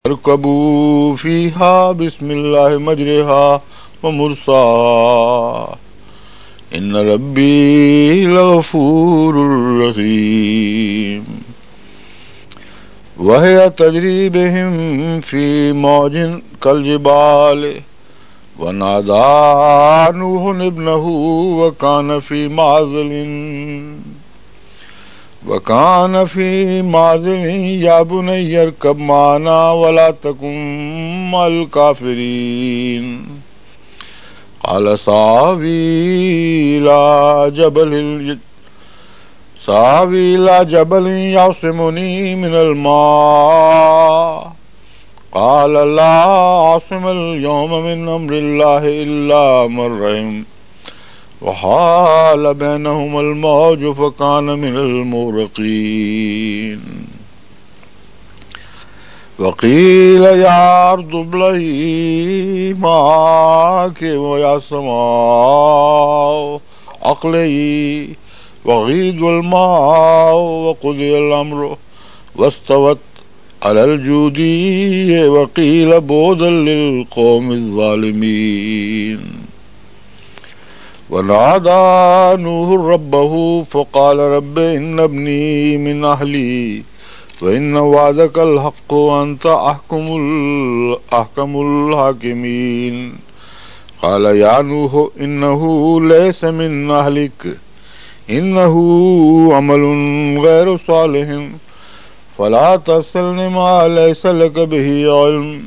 اركبوا فيها بسم الله مجرها ومرساها إن ربي لغفور رحيم وهي تجري بهم في موج كالجبال ونادى نوح ابنه وكان في معزل يا بني اركب معنا ولا تكن مع الكافرين قال سآوي إلى جبل يعصمني من الماء قال لا عاصم اليوم من أمر الله إلا من رحم وحال بينهما الموج فكان من المغرقين وقيل يا أرض ابلعي ماءك ويا سماء أقلعي وغيض الماء وقضي الأمر واستوت على الجودي وقيل بعدا للقوم الظالمين ونادى نوح ربه فقال رب إن ابني من أهلي وإن وعدك الحق وأنت أحكم الحاكمين قال يا نوح إنه ليس من أهلك إنه عمل غير صالح فلا ترسلني ما ليس لك به علم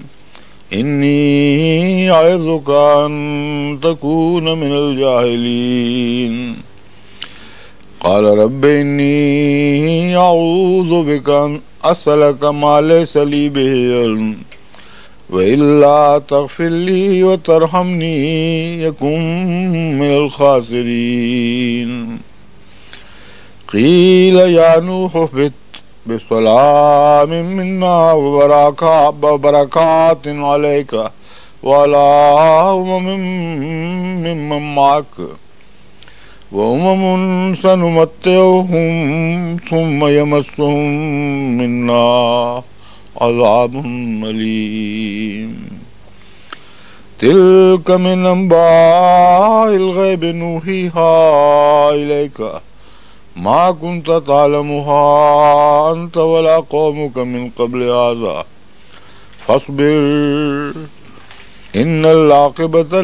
إني أعظك أن تكون من الجاهلين قال رب إني أعوذ بك أن أسألك ما ليس لي به علم وإلا تغفر لي وترحمني يكن من الخاسرين قيل يا نوح اهبط بسلام منا وبركات عليك وعلى ممن معك وأمم سنمتعهم ثم يمسهم منا عذاب أليم تلك من أنباء الغيب نوحيها إليك ما كنت تعلمها أنت ولا قومك من قبل هذا فاصبر إن العاقبة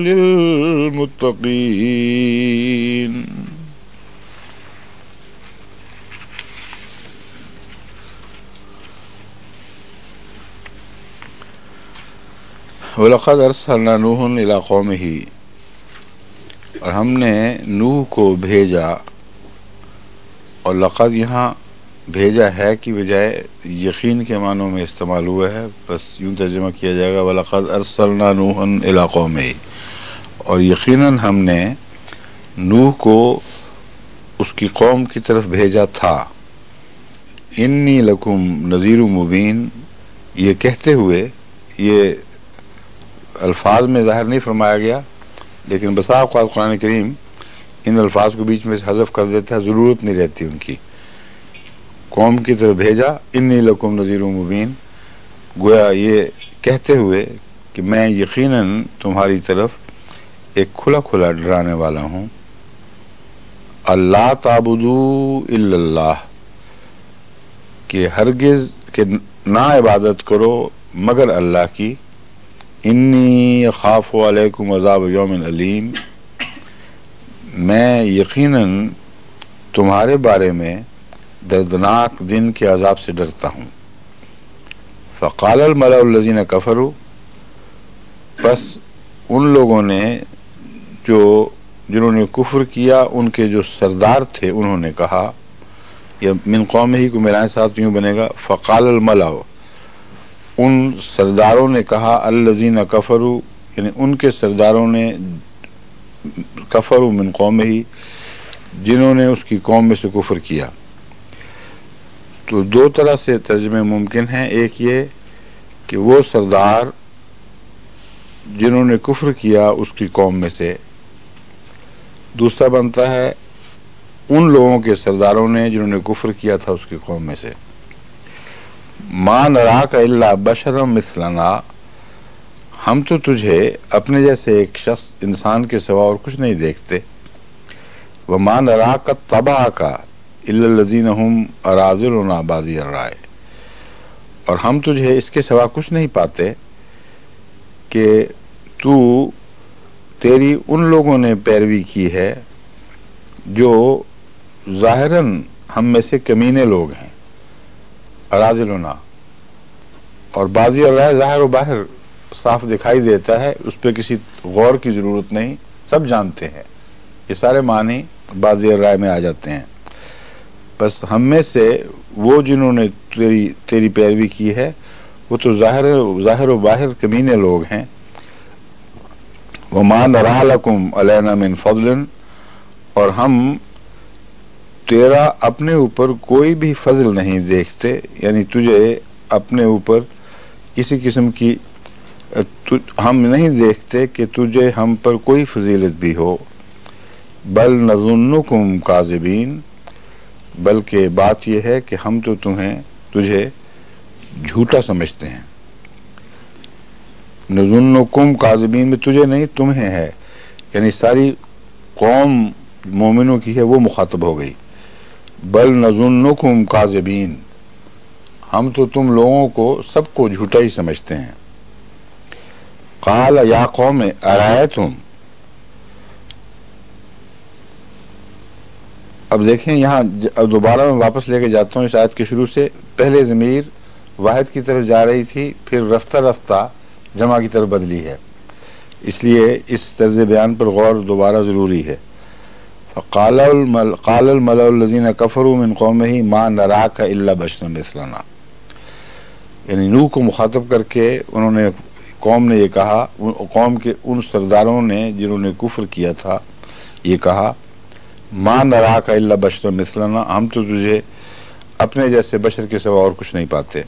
للمتقين وَلَقَدْ أَرْسَلْنَا نُوحًا إِلَىٰ قَوْمِهِ اور ہم نے نوح کو بھیجا، اور لقد یہاں بھیجا ہے کی بجائے یقین کے معنوں میں استعمال ہوا ہے، بس یوں ترجمہ کیا جائے گا وَلَقَدْ أَرْسَلْنَا نُوحًا إِلَىٰ قَوْمِهِ، اور یقیناً ہم نے نوح کو اس کی قوم کی طرف بھیجا تھا۔ انی لکم نذیر مبین، یہ کہتے ہوئے یہ الفاظ میں ظاہر نہیں فرمایا گیا، لیکن بسا اوقات قرآن کریم ان الفاظ کو بیچ میں سے حذف کر دیتا ہے، ضرورت نہیں رہتی ان کی۔ قوم کی طرف بھیجا انی لکم نذیر مبین، گویا یہ کہتے ہوئے کہ میں یقیناً تمہاری طرف ایک کھلا کھلا ڈرانے والا ہوں۔ اللہ تعبدوا الا اللہ، کہ ہرگز کہ نہ عبادت کرو مگر اللہ کی۔ انی اخاف علیکم عذاب یوم علیم، میں یقیناً تمہارے بارے میں دردناک دن کے عذاب سے ڈرتا ہوں۔ فقال الملأ الذین کفروا، پس ان لوگوں نے جنہوں نے کفر کیا، ان کے جو سردار تھے، انہوں نے کہا، یا من قوم ہی کو میرے ساتھ یوں بنے گا فقال الملأ، ان سرداروں نے کہا، الذین کفروا یعنی ان کے سرداروں نے، کفروا من قوم ہی جنہوں نے اس کی قوم میں سے کفر کیا۔ تو دو طرح سے ترجمے ممکن ہیں، ایک یہ کہ وہ سردار جنہوں نے کفر کیا اس کی قوم میں سے، دوسرا بنتا ہے ان لوگوں کے سرداروں نے جنہوں نے کفر کیا تھا اس کی قوم میں سے۔ ما نراک الا بشرا مثلنا، ہم تو تجھے اپنے جیسے ایک شخص انسان کے سوا اور کچھ نہیں دیکھتے. وما نراک اتبعک الا الذین هم اراذلنا بادی الرائے، اور ہم تجھے اس کے سوا کچھ نہیں پاتے کہ تیری ان لوگوں نے پیروی کی ہے جو ظاہراً ہم میں سے کمینے لوگ ہیں. اراذلنا اور بادی الرائے ظاہر و باہر صاف دکھائی دیتا ہے، اس پہ کسی غور کی ضرورت نہیں، سب جانتے ہیں. یہ سارے معنی بادی الرائے میں آ جاتے ہیں. بس ہم میں سے وہ جنہوں نے تیری پیروی کی ہے وہ تو ظاہر و باہر کمینے لوگ ہیں. وما نرى لكم علينا من فضل، اور ہم تیرا اپنے اوپر کوئی بھی فضل نہیں دیکھتے، یعنی تجھے اپنے اوپر کسی قسم کی ہم نہیں دیکھتے کہ تجھے ہم پر کوئی فضیلت بھی ہو. بل نظنکم کاذبین، بلکہ بات یہ ہے کہ ہم تو تجھے جھوٹا سمجھتے ہیں. نظنکم کاذبین میں تجھے نہیں تمہیں ہے، یعنی ساری قوم مومنوں کی ہے وہ مخاطب ہو گئی. بل نظنکم کاذبین، ہم تو تم لوگوں کو سب کو جھوٹا ہی سمجھتے ہیں. قال یا قوم ارایتم، اب دیکھیں یہاں اب دوبارہ میں واپس لے کے جاتا ہوں اس آیت کے شروع سے. پہلے ضمیر واحد کی طرف جا رہی تھی، پھر رفتہ رفتہ جمع کی طرف بدلی ہے، اس لیے اس طرز بیان پر غور دوبارہ ضروری ہے. قال الملأ الذین کفروا من قومہ ما نراک الا بشرا مثلنا، یعنی نوح کو مخاطب کر کے انہوں نے قوم نے یہ کہا، قوم کے ان سرداروں نے جنہوں نے کفر کیا تھا یہ کہا، ما نراک الا بشرا مثلنا، ہم تو تجھے اپنے جیسے بشر کے سوا اور کچھ نہیں پاتے.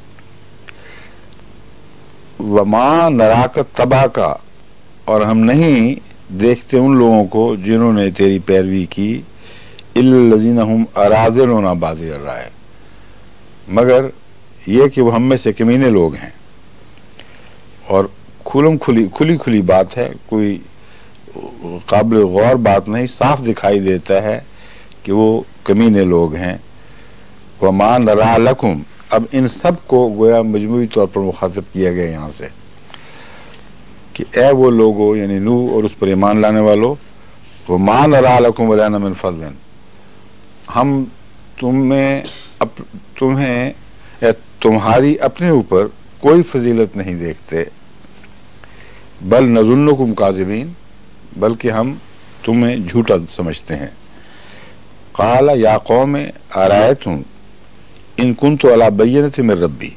وما نراک اتبعک، اور ہم نہیں دیکھتے ان لوگوں کو جنہوں نے تیری پیروی کی، الا الذین هم اراذلنا بادی الرائے، مگر یہ کہ وہ ہم میں سے کمینے لوگ ہیں. اور کھلی بات ہے، کوئی قابل غور بات نہیں، صاف دکھائی دیتا ہے کہ وہ کمینے لوگ ہیں. وما نرى لكم، اب ان سب کو گویا مجموعی طور پر مخاطب کیا گیا یہاں سے کہ اے وہ لوگو، یعنی نوح اور اس پر ایمان لانے والو، وما نرى لكم علينا من فضل، ہم تمہیں یا تمہاری اپنے اوپر کوئی فضیلت نہیں دیکھتے. بل نظنکم کاذبین، بلکہ ہم تمہیں جھوٹا سمجھتے ہیں. قال یا قوم ارایتم ان کنت علی بینۃ من ربی،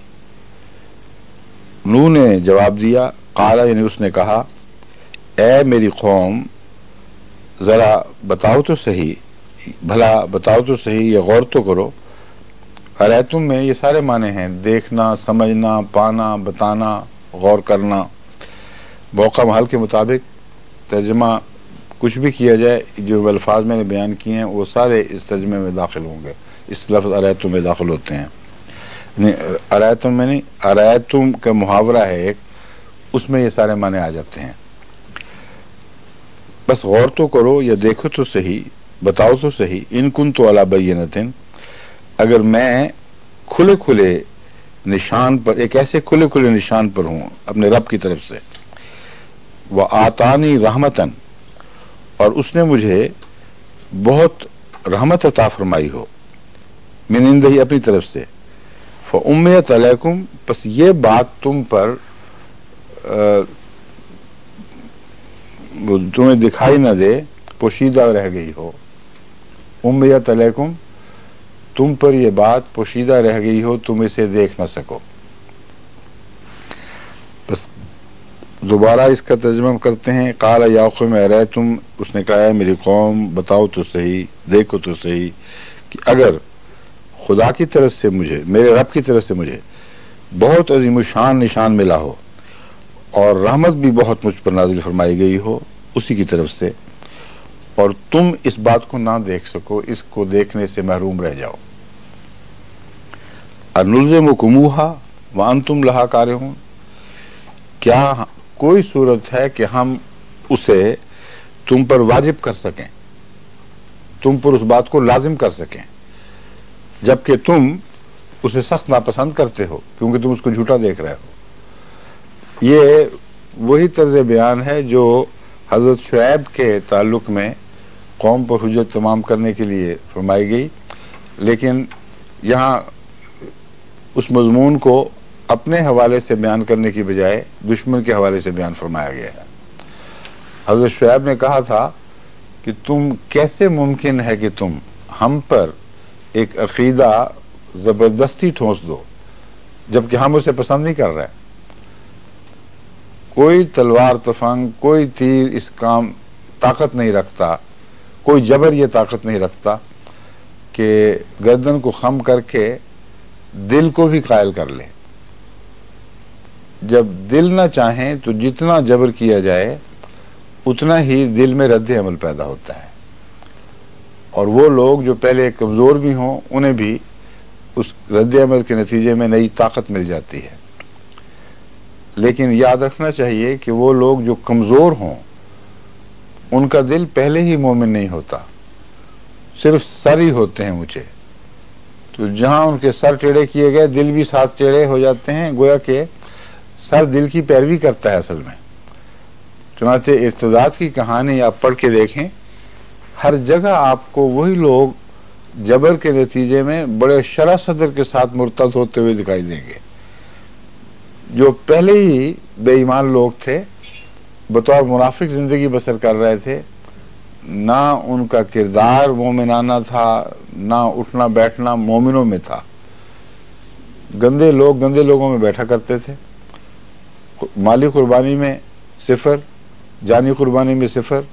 نوح نے جواب دیا، قال یعنی اس نے کہا، اے میری قوم ذرا بتاؤ تو صحیح، بھلا بتاؤ تو صحیح، یہ غور تو کرو. ارایتم میں یہ سارے معنی ہیں، دیکھنا، سمجھنا، پانا، بتانا، غور کرنا. موقع محل کے مطابق ترجمہ کچھ بھی کیا جائے، جو الفاظ میں نے بیان کیے ہیں وہ سارے اس ترجمے میں داخل ہوں گے، اس لفظ ارایتم میں داخل ہوتے ہیں. ارایتم میں نہیں، ارایتم کا محاورہ ہے ایک، اس میں یہ سارے معنی آ جاتے ہیں. بس غور تو کرو یا دیکھو تو صحیح، بتاؤ تو صحیح، ان کنت علی بینۃ، اگر میں کھلے نشان پر، ایک ایسے کھلے نشان پر ہوں اپنے رب کی طرف سے. وآتانی رحمتاً، اور اس نے مجھے بہت رحمت عطا فرمائی ہو، من عنده اپنی طرف سے. فأمیت علیکم، پس یہ بات تم پر تمہیں دکھائی نہ دے، پوشیدہ رہ گئی ہو. امیت علیکم، تم پر یہ بات پوشیدہ رہ گئی ہو، تم اسے دیکھ نہ سکو. بس دوبارہ اس کا ترجمہ کرتے ہیں. قال یا قوم ارایتم، اس نے کہا ہے میری قوم بتاؤ تو صحیح، دیکھو تو صحیح، کہ اگر خدا کی طرف سے مجھے، میرے رب کی طرف سے مجھے بہت عظیم الشان نشان ملا ہو اور رحمت بھی بہت مجھ پر نازل فرمائی گئی ہو اسی کی طرف سے، اور تم اس بات کو نہ دیکھ سکو، اس کو دیکھنے سے محروم رہ جاؤ. अनुल्ज़िमुकुमूहा व अंतुम लहा कारिहून, क्या कोई सूरत है कि हम उसे तुम पर वाजिब कर सकें, तुम पर उस बात को लाजिम कर सकें, जबकि तुम उसे सख्त नापसंद करते हो क्योंकि तुम उसको झूठा देख रहे हो। ये वही तर्ज बयान है जो हज़रत शुएब के ताल्लुक में कौम पर हुज्जत तमाम करने के लिए फरमाई गई, लेकिन यहाँ उस मज़मून को अपने हवाले से बयान करने की बजाय दुश्मन के हवाले से बयान फरमाया गया है। हज़रत शुएब ने कहा था कि तुम कैसे मुमकिन है कि तुम हम पर एक अकीदा ज़बरदस्ती ठोंस दो जबकि हम उसे पसंद नहीं कर रहे। कोई तलवार तफंग, कोई तीर इस काम ताकत नहीं रखता, कोई जबर ये ताकत नहीं रखता कि गर्दन को खम करके दिल को भी कायल कर ले। जब दिल ना चाहे तो जितना जबर किया जाए उतना ही दिल में रद्द अमल पैदा होता है, और वो लोग जो पहले कमज़ोर भी हों उन्हें भी उस रद्द अमल के नतीजे में नई ताकत मिल जाती है। लेकिन याद रखना चाहिए कि वो लोग जो कमज़ोर हों उनका दिल पहले ही मोमिन नहीं होता, सिर्फ सर ही होते हैं ऊंचे। तो जहां उनके सर टेढ़े किए गए दिल भी साथ टेढ़े हो जाते हैं, गोया के सर दिल की पैरवी करता है असल में। चुनांचे इर्तिदाद की कहानी आप पढ़ के देखें, हर जगह आपको वही लोग जबर के नतीजे में बड़े शरह सदर के साथ मुर्तद होते हुए दिखाई देंगे। जो पहले ही बेईमान लोग थे, बतौर मुनाफिक जिंदगी बसर कर रहे थे, ना उनका किरदार मोमिनाना था, ना उठना बैठना मोमिनों में था। गंदे लोग गंदे लोगों में बैठा करते थे। माली कुर्बानी में सिफर, जानी कुर्बानी में सिफर,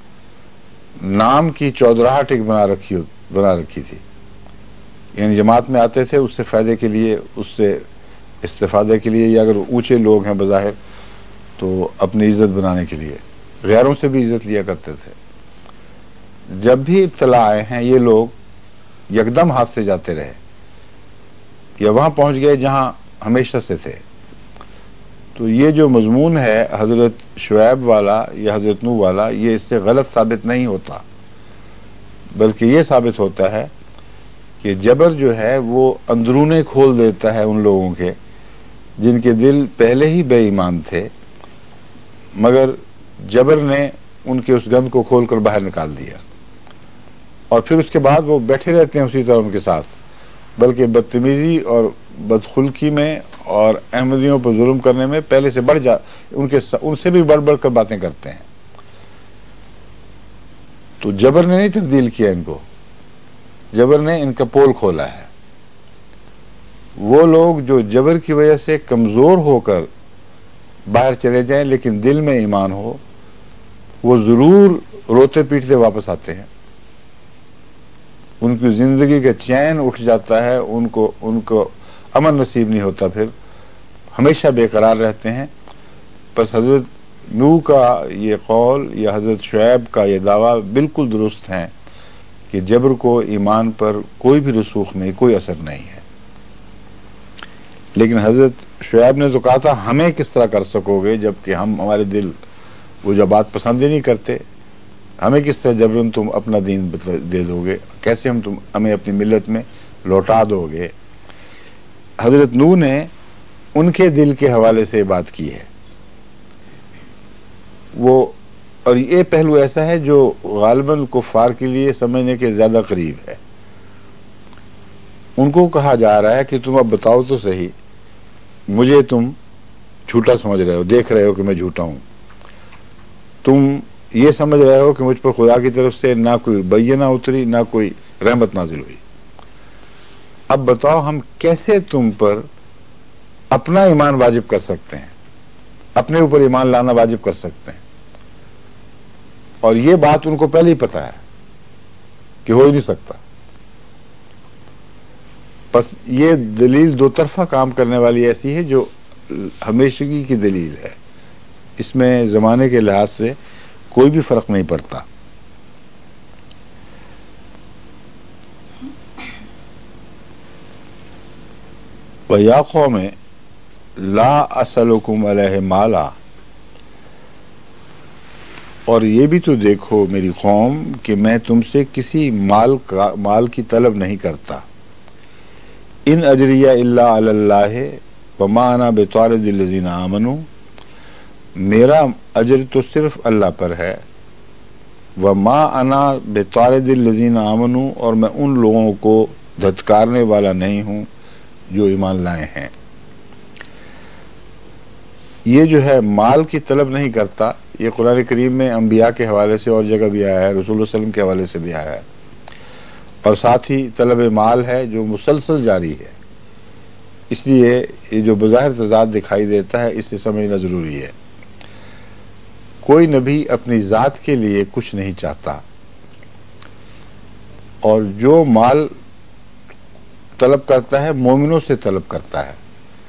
नाम की चौधराहट एक बना रखी थी। यानी जमात में आते थे उससे फायदे के लिए, उससे इस्तिफादे के लिए, या अगर ऊंचे लोग हैं बज़ाहिर तो अपनी इज्जत बनाने के लिए गैरों से भी इज्जत लिया करते थे। जब भी इब्तला आए हैं ये लोग यकदम हाथ से जाते रहे या वहां पहुंच गए जहां हमेशा से थे। तो ये जो मजमून है हजरत शुएब वाला या हजरत नूह वाला, ये इससे गलत साबित नहीं होता, बल्कि ये साबित होता है कि जबर जो है वो अंदरूने खोल देता है उन लोगों के जिनके दिल पहले ही बेईमान थे, मगर जबर ने उनके उस गंद को खोलकर बाहर निकाल दिया, और फिर उसके बाद वो बैठे रहते हैं उसी तरह उनके साथ, बल्कि बदतमीजी और बदखुल्की में और अहमदियों पर जुल्म करने में पहले से उनसे भी बढ़ बढ़ कर बातें करते हैं। तो जबर ने नहीं तब्दील किया इनको, जबर ने इनका पोल खोला है। वो लोग जो जबर की वजह से कमजोर होकर बाहर चले जाएं लेकिन दिल में ईमान हो, वो जरूर रोते पीटते वापस आते हैं। उनकी जिंदगी का चैन उठ जाता है, उनको अमन नसीब नहीं होता, फिर हमेशा बेकरार रहते हैं। बस हजरत नूह का ये कौल या हजरत शुएब का ये दावा बिल्कुल दुरुस्त है कि जबर को ईमान पर कोई भी रसूख नहीं, कोई असर नहीं है। लेकिन हजरत शुएब ने तो कहा था हमें किस तरह कर सकोगे जबकि हमारे दिल वो जो बात पसंद ही नहीं करते, हमें किस तरह जबरन तुम अपना दीन दे दोगे, कैसे हमें अपनी मिल्लत में लौटा दोगे। हजरत नूह ने उनके दिल के हवाले से बात की है वो, और ये पहलू ऐसा है जो गालिबन कुफार के लिए समझने के ज्यादा करीब है। उनको कहा जा रहा है कि तुम अब बताओ तो सही, मुझे तुम झूठा समझ रहे हो, देख रहे हो कि मैं झूठा हूं, तुम ये समझ रहे हो कि मुझ पर खुदा की तरफ से ना कोई बैना उतरी ना कोई रहमत नाजिल हुई। अब बताओ हम कैसे तुम पर अपना ईमान वाजिब कर सकते हैं, अपने ऊपर ईमान लाना वाजिब कर सकते हैं। और ये बात उनको पहले ही पता है कि हो ही नहीं सकता। बस ये दलील दो तरफा काम करने वाली ऐसी है जो हमेशगी की दलील है, इसमें जमाने के लिहाज से कोई भी फर्क नहीं पड़ता। و یا قوم لا اسلکم علیہ مالا، اور یہ بھی تو دیکھو میری قوم کہ میں تم سے کسی مال کی طلب نہیں کرتا. ان اجریہ الا علی اللہ وما انا بطارد الذین آمنوا، میرا اجر تو صرف اللہ پر ہے. وما انا بطارد الذین آمنوا، اور میں ان لوگوں کو دھتکارنے والا نہیں ہوں جو ایمان لائے ہیں. یہ جو ہے مال کی طلب نہیں کرتا، یہ قرآن کریم میں انبیاء کے حوالے سے اور جگہ بھی آیا ہے، رسول اللہ صلی اللہ علیہ وسلم کے حوالے سے بھی آیا ہے، اور ساتھ ہی طلب مال ہے جو مسلسل جاری ہے. اس لیے یہ جو بظاہر تضاد دکھائی دیتا ہے اسے سمجھنا ضروری ہے. کوئی نبی اپنی ذات کے لیے کچھ نہیں چاہتا، اور جو مال طلب کرتا ہے مومنوں سے طلب کرتا ہے،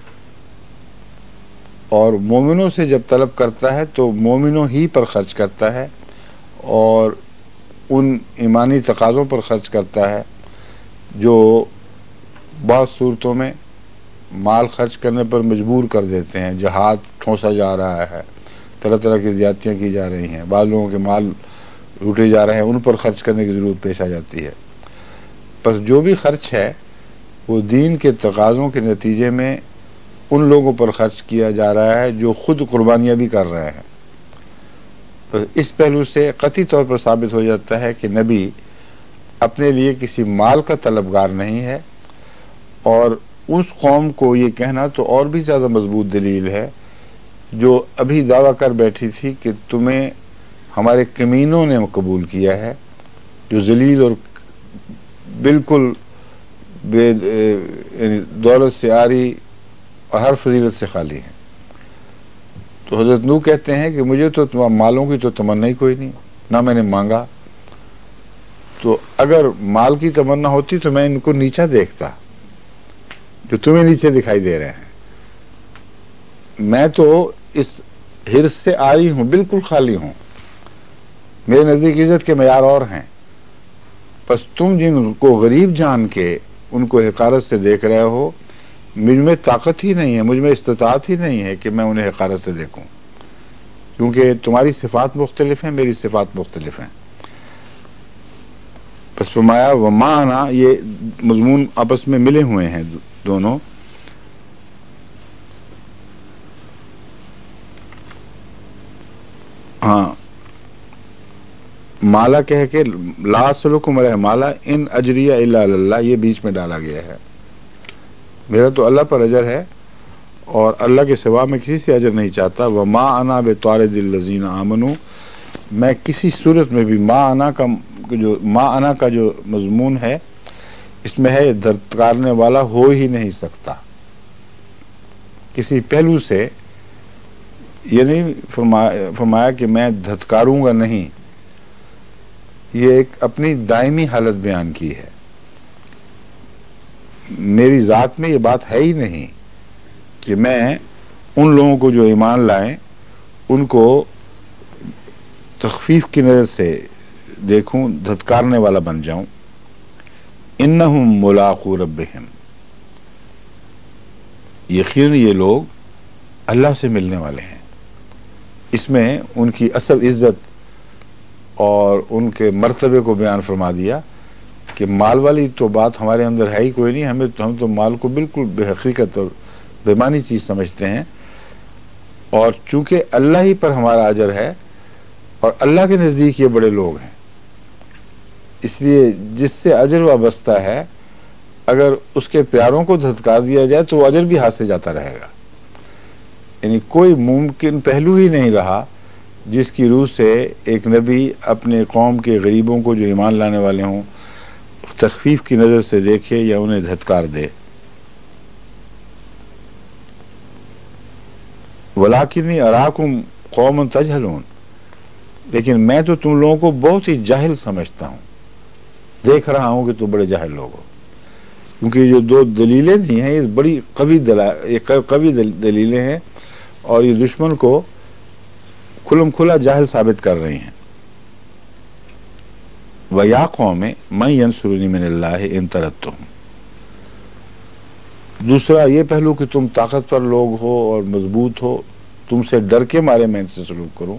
اور مومنوں سے جب طلب کرتا ہے تو مومنوں ہی پر خرچ کرتا ہے، اور ان ایمانی تقاضوں پر خرچ کرتا ہے جو بعض صورتوں میں مال خرچ کرنے پر مجبور کر دیتے ہیں. جہاد ٹھونسا جا رہا ہے، طرح طرح کی زیادتیاں کی جا رہی ہیں، بعض لوگوں کے مال لوٹے جا رہے ہیں، ان پر خرچ کرنے کی ضرورت پیش آ جاتی ہے. بس جو بھی خرچ ہے وہ دین کے تقاضوں کے نتیجے میں ان لوگوں پر خرچ کیا جا رہا ہے جو خود قربانیاں بھی کر رہے ہیں. اس پہلو سے قطعی طور پر ثابت ہو جاتا ہے کہ نبی اپنے لیے کسی مال کا طلبگار نہیں ہے. اور اس قوم کو یہ کہنا تو اور بھی زیادہ مضبوط دلیل ہے جو ابھی دعویٰ کر بیٹھی تھی کہ تمہیں ہمارے کمینوں نے قبول کیا ہے، جو ذلیل اور بالکل یعنی دولت سے عاری اور ہر فضیلت سے خالی ہیں. تو حضرت نوح کہتے ہیں کہ مجھے تو مالوں کی تو تمنا ہی کوئی نہیں، نہ میں نے مانگا. تو اگر مال کی تمنا ہوتی تو میں ان کو نیچا دیکھتا جو تمہیں نیچے دکھائی دے رہے ہیں. میں تو اس حرص سے عاری ہوں، بالکل خالی ہوں. میرے نزدیک عزت کے معیار اور ہیں. بس تم جن کو غریب جان کے ان کو حقارت سے دیکھ رہے ہو، مجھ میں طاقت ہی نہیں ہے، مجھ میں استطاعت ہی نہیں ہے کہ میں انہیں حقارت سے دیکھوں، کیونکہ تمہاری صفات مختلف ہیں، میری صفات مختلف ہیں. بس فرمایا وما انا، یہ مضمون آپس میں ملے ہوئے ہیں دونوں. ہاں، مالا کہہ کے لا اسلکم علیہ مالا ان اجریہ الا علی اللہ، یہ بیچ میں ڈالا گیا ہے. میرا تو اللہ پر اجر ہے اور اللہ کے سوا میں کسی سے اجر نہیں چاہتا. وما انا بطارد الذین آمنوا، میں کسی صورت میں بھی ما انا کا جو مضمون ہے اس میں ہے دھتکارنے والا ہو ہی نہیں سکتا. کسی پہلو سے یہ نہیں فرمایا کہ میں دھتکاروں گا نہیں، یہ ایک اپنی دائمی حالت بیان کی ہے. میری ذات میں یہ بات ہے ہی نہیں کہ میں ان لوگوں کو جو ایمان لائیں ان کو تخفیف کی نظر سے دیکھوں، دھتکارنے والا بن جاؤں. انہم ملاقو ربہم، یقین یہ لوگ اللہ سے ملنے والے ہیں. اس میں ان کی اصل عزت اور ان کے مرتبے کو بیان فرما دیا کہ مال والی تو بات ہمارے اندر ہے ہی کوئی نہیں. ہم تو مال کو بالکل بے حقیقت اور بے معنی چیز سمجھتے ہیں، اور چونکہ اللہ ہی پر ہمارا اجر ہے اور اللہ کے نزدیک یہ بڑے لوگ ہیں، اس لیے جس سے اجر وابستہ ہے اگر اس کے پیاروں کو دھتکار دیا جائے تو وہ اجر بھی ہاتھ سے جاتا رہے گا. یعنی کوئی ممکن پہلو ہی نہیں رہا جس کی روح سے ایک نبی اپنے قوم کے غریبوں کو جو ایمان لانے والے ہوں تخفیف کی نظر سے دیکھے یا انہیں دھتکار دے. وَلَٰكِنِّي أَرَاكُمْ قَوْمًا تَجْهَلُونَ، لیکن میں تو تم لوگوں کو بہت ہی جاہل سمجھتا ہوں، دیکھ رہا ہوں کہ تم بڑے جاہل لوگ ہو. کیونکہ یہ دو دلیلیں دی ہیں یہ بڑی قوی دلیلیں ہیں اور یہ دشمن کو کھلم کھلا جاہل ثابت کر رہی ہیں. وَيَا قَوْمِ مَن يَنصُرُنِي مِنَ اللَّهِ إِن طَرَدتُّهُمْ، دوسرا یہ پہلو کہ تم طاقتور لوگ ہو اور مضبوط ہو، تم سے ڈر کے مارے میں ان سے سلوک کروں۔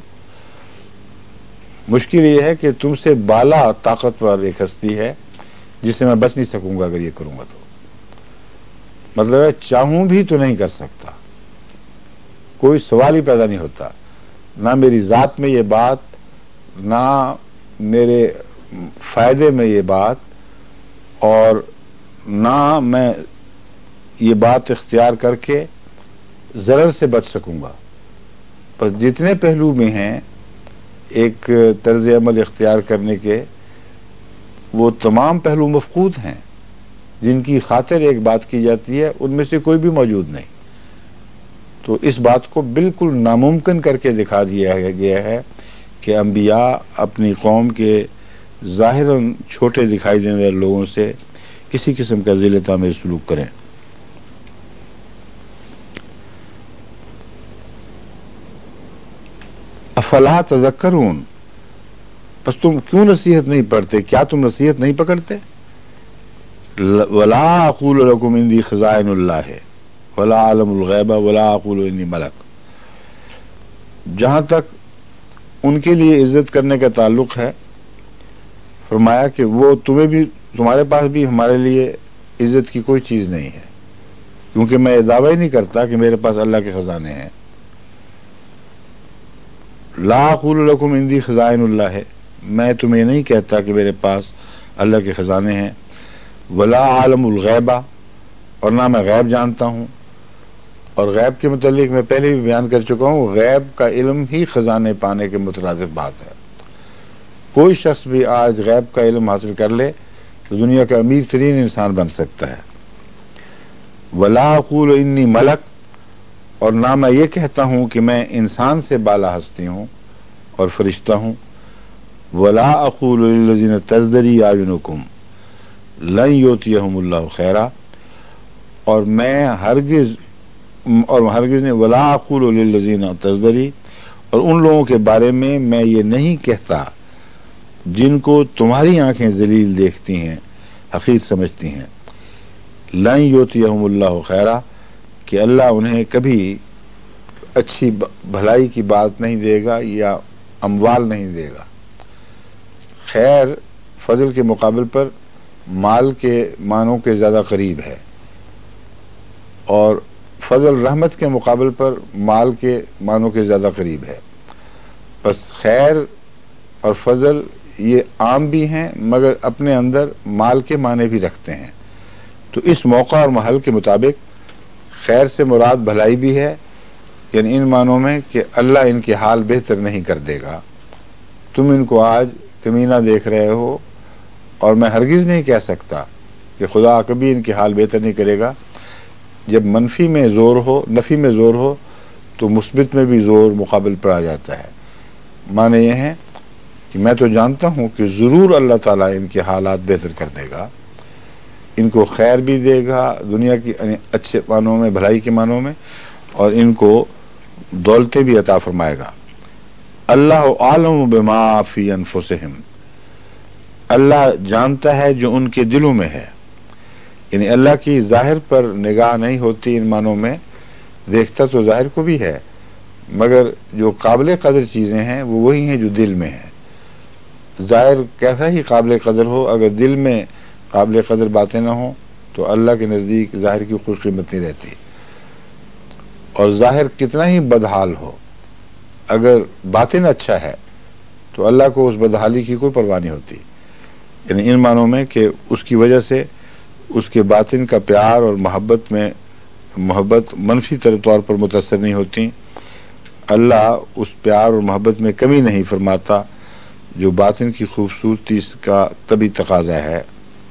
مشکل یہ ہے کہ تم سے بالا طاقتور ایک ہستی ہے جس سے میں بچ نہیں سکوں گا اگر یہ کروں گا تو، مطلب ہے چاہوں بھی تو نہیں کر سکتا، کوئی سوال ہی پیدا نہیں ہوتا، نہ میری ذات میں یہ بات، نہ میرے فائدے میں یہ بات، اور نہ میں یہ بات اختیار کر کے ضرر سے بچ سکوں گا۔ بس جتنے پہلو میں ہیں ایک طرز عمل اختیار کرنے کے، وہ تمام پہلو مفقود ہیں، جن کی خاطر ایک بات کی جاتی ہے ان میں سے کوئی بھی موجود نہیں۔ تو اس بات کو بالکل ناممکن کر کے دکھا دیا گیا ہے کہ انبیاء اپنی قوم کے ظاہراً چھوٹے دکھائی دینے والے لوگوں سے کسی قسم کا ذلت آمیز سلوک کریں۔ افلا تذکرون، بس تم کیوں نصیحت نہیں پڑھتے؟ کیا تم نصیحت نہیں پکڑتے؟ ولا اقول لکم عندی خزائن اللہ ولا اعلم الغیب ولا اقول انی ملک، جہاں تک ان کے لیے عزت کرنے کا تعلق ہے، فرمایا کہ وہ تمہیں بھی، تمہارے پاس بھی ہمارے لیے عزت کی کوئی چیز نہیں ہے، کیونکہ میں یہ دعویٰ ہی نہیں کرتا کہ میرے پاس اللہ کے خزانے ہیں۔ لا اقول لکم عندی خزائن اللہ ہے، میں تمہیں نہیں کہتا کہ میرے پاس اللہ کے خزانے ہیں، ولا عالم الغیبہ، اور نہ میں غیب جانتا ہوں۔ اور غیب کے متعلق میں پہلے بھی بیان کر چکا ہوں، غیب کا علم ہی خزانے پانے کے مترادف بات ہے۔ کوئی شخص بھی آج غیب کا علم حاصل کر لے تو دنیا کا امیر ترین انسان بن سکتا ہے۔ ولا اقول انی ملک، اور نہ میں یہ کہتا ہوں کہ میں انسان سے بالا ہستی ہوں اور فرشتہ ہوں۔ ولا اقول للذین تزدری اعینکم لن یؤتیہم اللہ خیرا، اور میں ہرگز نہیں، ولا اقول للذین تزدری، اور ان لوگوں کے بارے میں میں یہ نہیں کہتا جن کو تمہاری آنکھیں ذلیل دیکھتی ہیں، حقیر سمجھتی ہیں، لن یؤتیہم اللہ خیرا، کہ اللہ انہیں کبھی اچھی بھلائی کی بات نہیں دے گا یا اموال نہیں دے گا۔ خیر فضل کے مقابل پر مال کے معنوں کے زیادہ قریب ہے، اور فضل رحمت کے مقابل پر مال کے معنوں کے زیادہ قریب ہے۔ بس خیر اور فضل یہ عام بھی ہیں مگر اپنے اندر مال کے معنی بھی رکھتے ہیں۔ تو اس موقع اور محل کے مطابق خیر سے مراد بھلائی بھی ہے، یعنی ان معنوں میں کہ اللہ ان کے حال بہتر نہیں کر دے گا۔ تم ان کو آج کمینہ دیکھ رہے ہو، اور میں ہرگز نہیں کہہ سکتا کہ خدا کبھی ان کے حال بہتر نہیں کرے گا۔ جب منفی میں زور ہو، نفی میں زور ہو، تو مثبت میں بھی زور مقابل پر آ جاتا ہے۔ معنی یہ ہے کہ میں تو جانتا ہوں کہ ضرور اللہ تعالیٰ ان کے حالات بہتر کر دے گا، ان کو خیر بھی دے گا دنیا کی اچھے معنوں میں، بھلائی کے معنوں میں، اور ان کو دولتیں بھی عطا فرمائے گا۔ اللہ عالم بما فی انفسہم، اللہ جانتا ہے جو ان کے دلوں میں ہے، یعنی اللہ کی ظاہر پر نگاہ نہیں ہوتی ان معنوں میں، دیکھتا تو ظاہر کو بھی ہے، مگر جو قابل قدر چیزیں ہیں وہ وہی ہیں جو دل میں ہیں۔ ظاہر کیسا ہی قابل قدر ہو، اگر دل میں قابل قدر باتیں نہ ہوں تو اللہ کے نزدیک ظاہر کی کوئی قیمت نہیں رہتی۔ اور ظاہر کتنا ہی بدحال ہو، اگر باطن اچھا ہے تو اللہ کو اس بدحالی کی کوئی پرواہ نہیں ہوتی، یعنی ان معنوں میں کہ اس کی وجہ سے اس کے باطن کا پیار اور محبت منفی طور پر متاثر نہیں ہوتی۔ اللہ اس پیار اور محبت میں کمی نہیں فرماتا جو باطن کی خوبصورتی کا طبی تقاضا ہے۔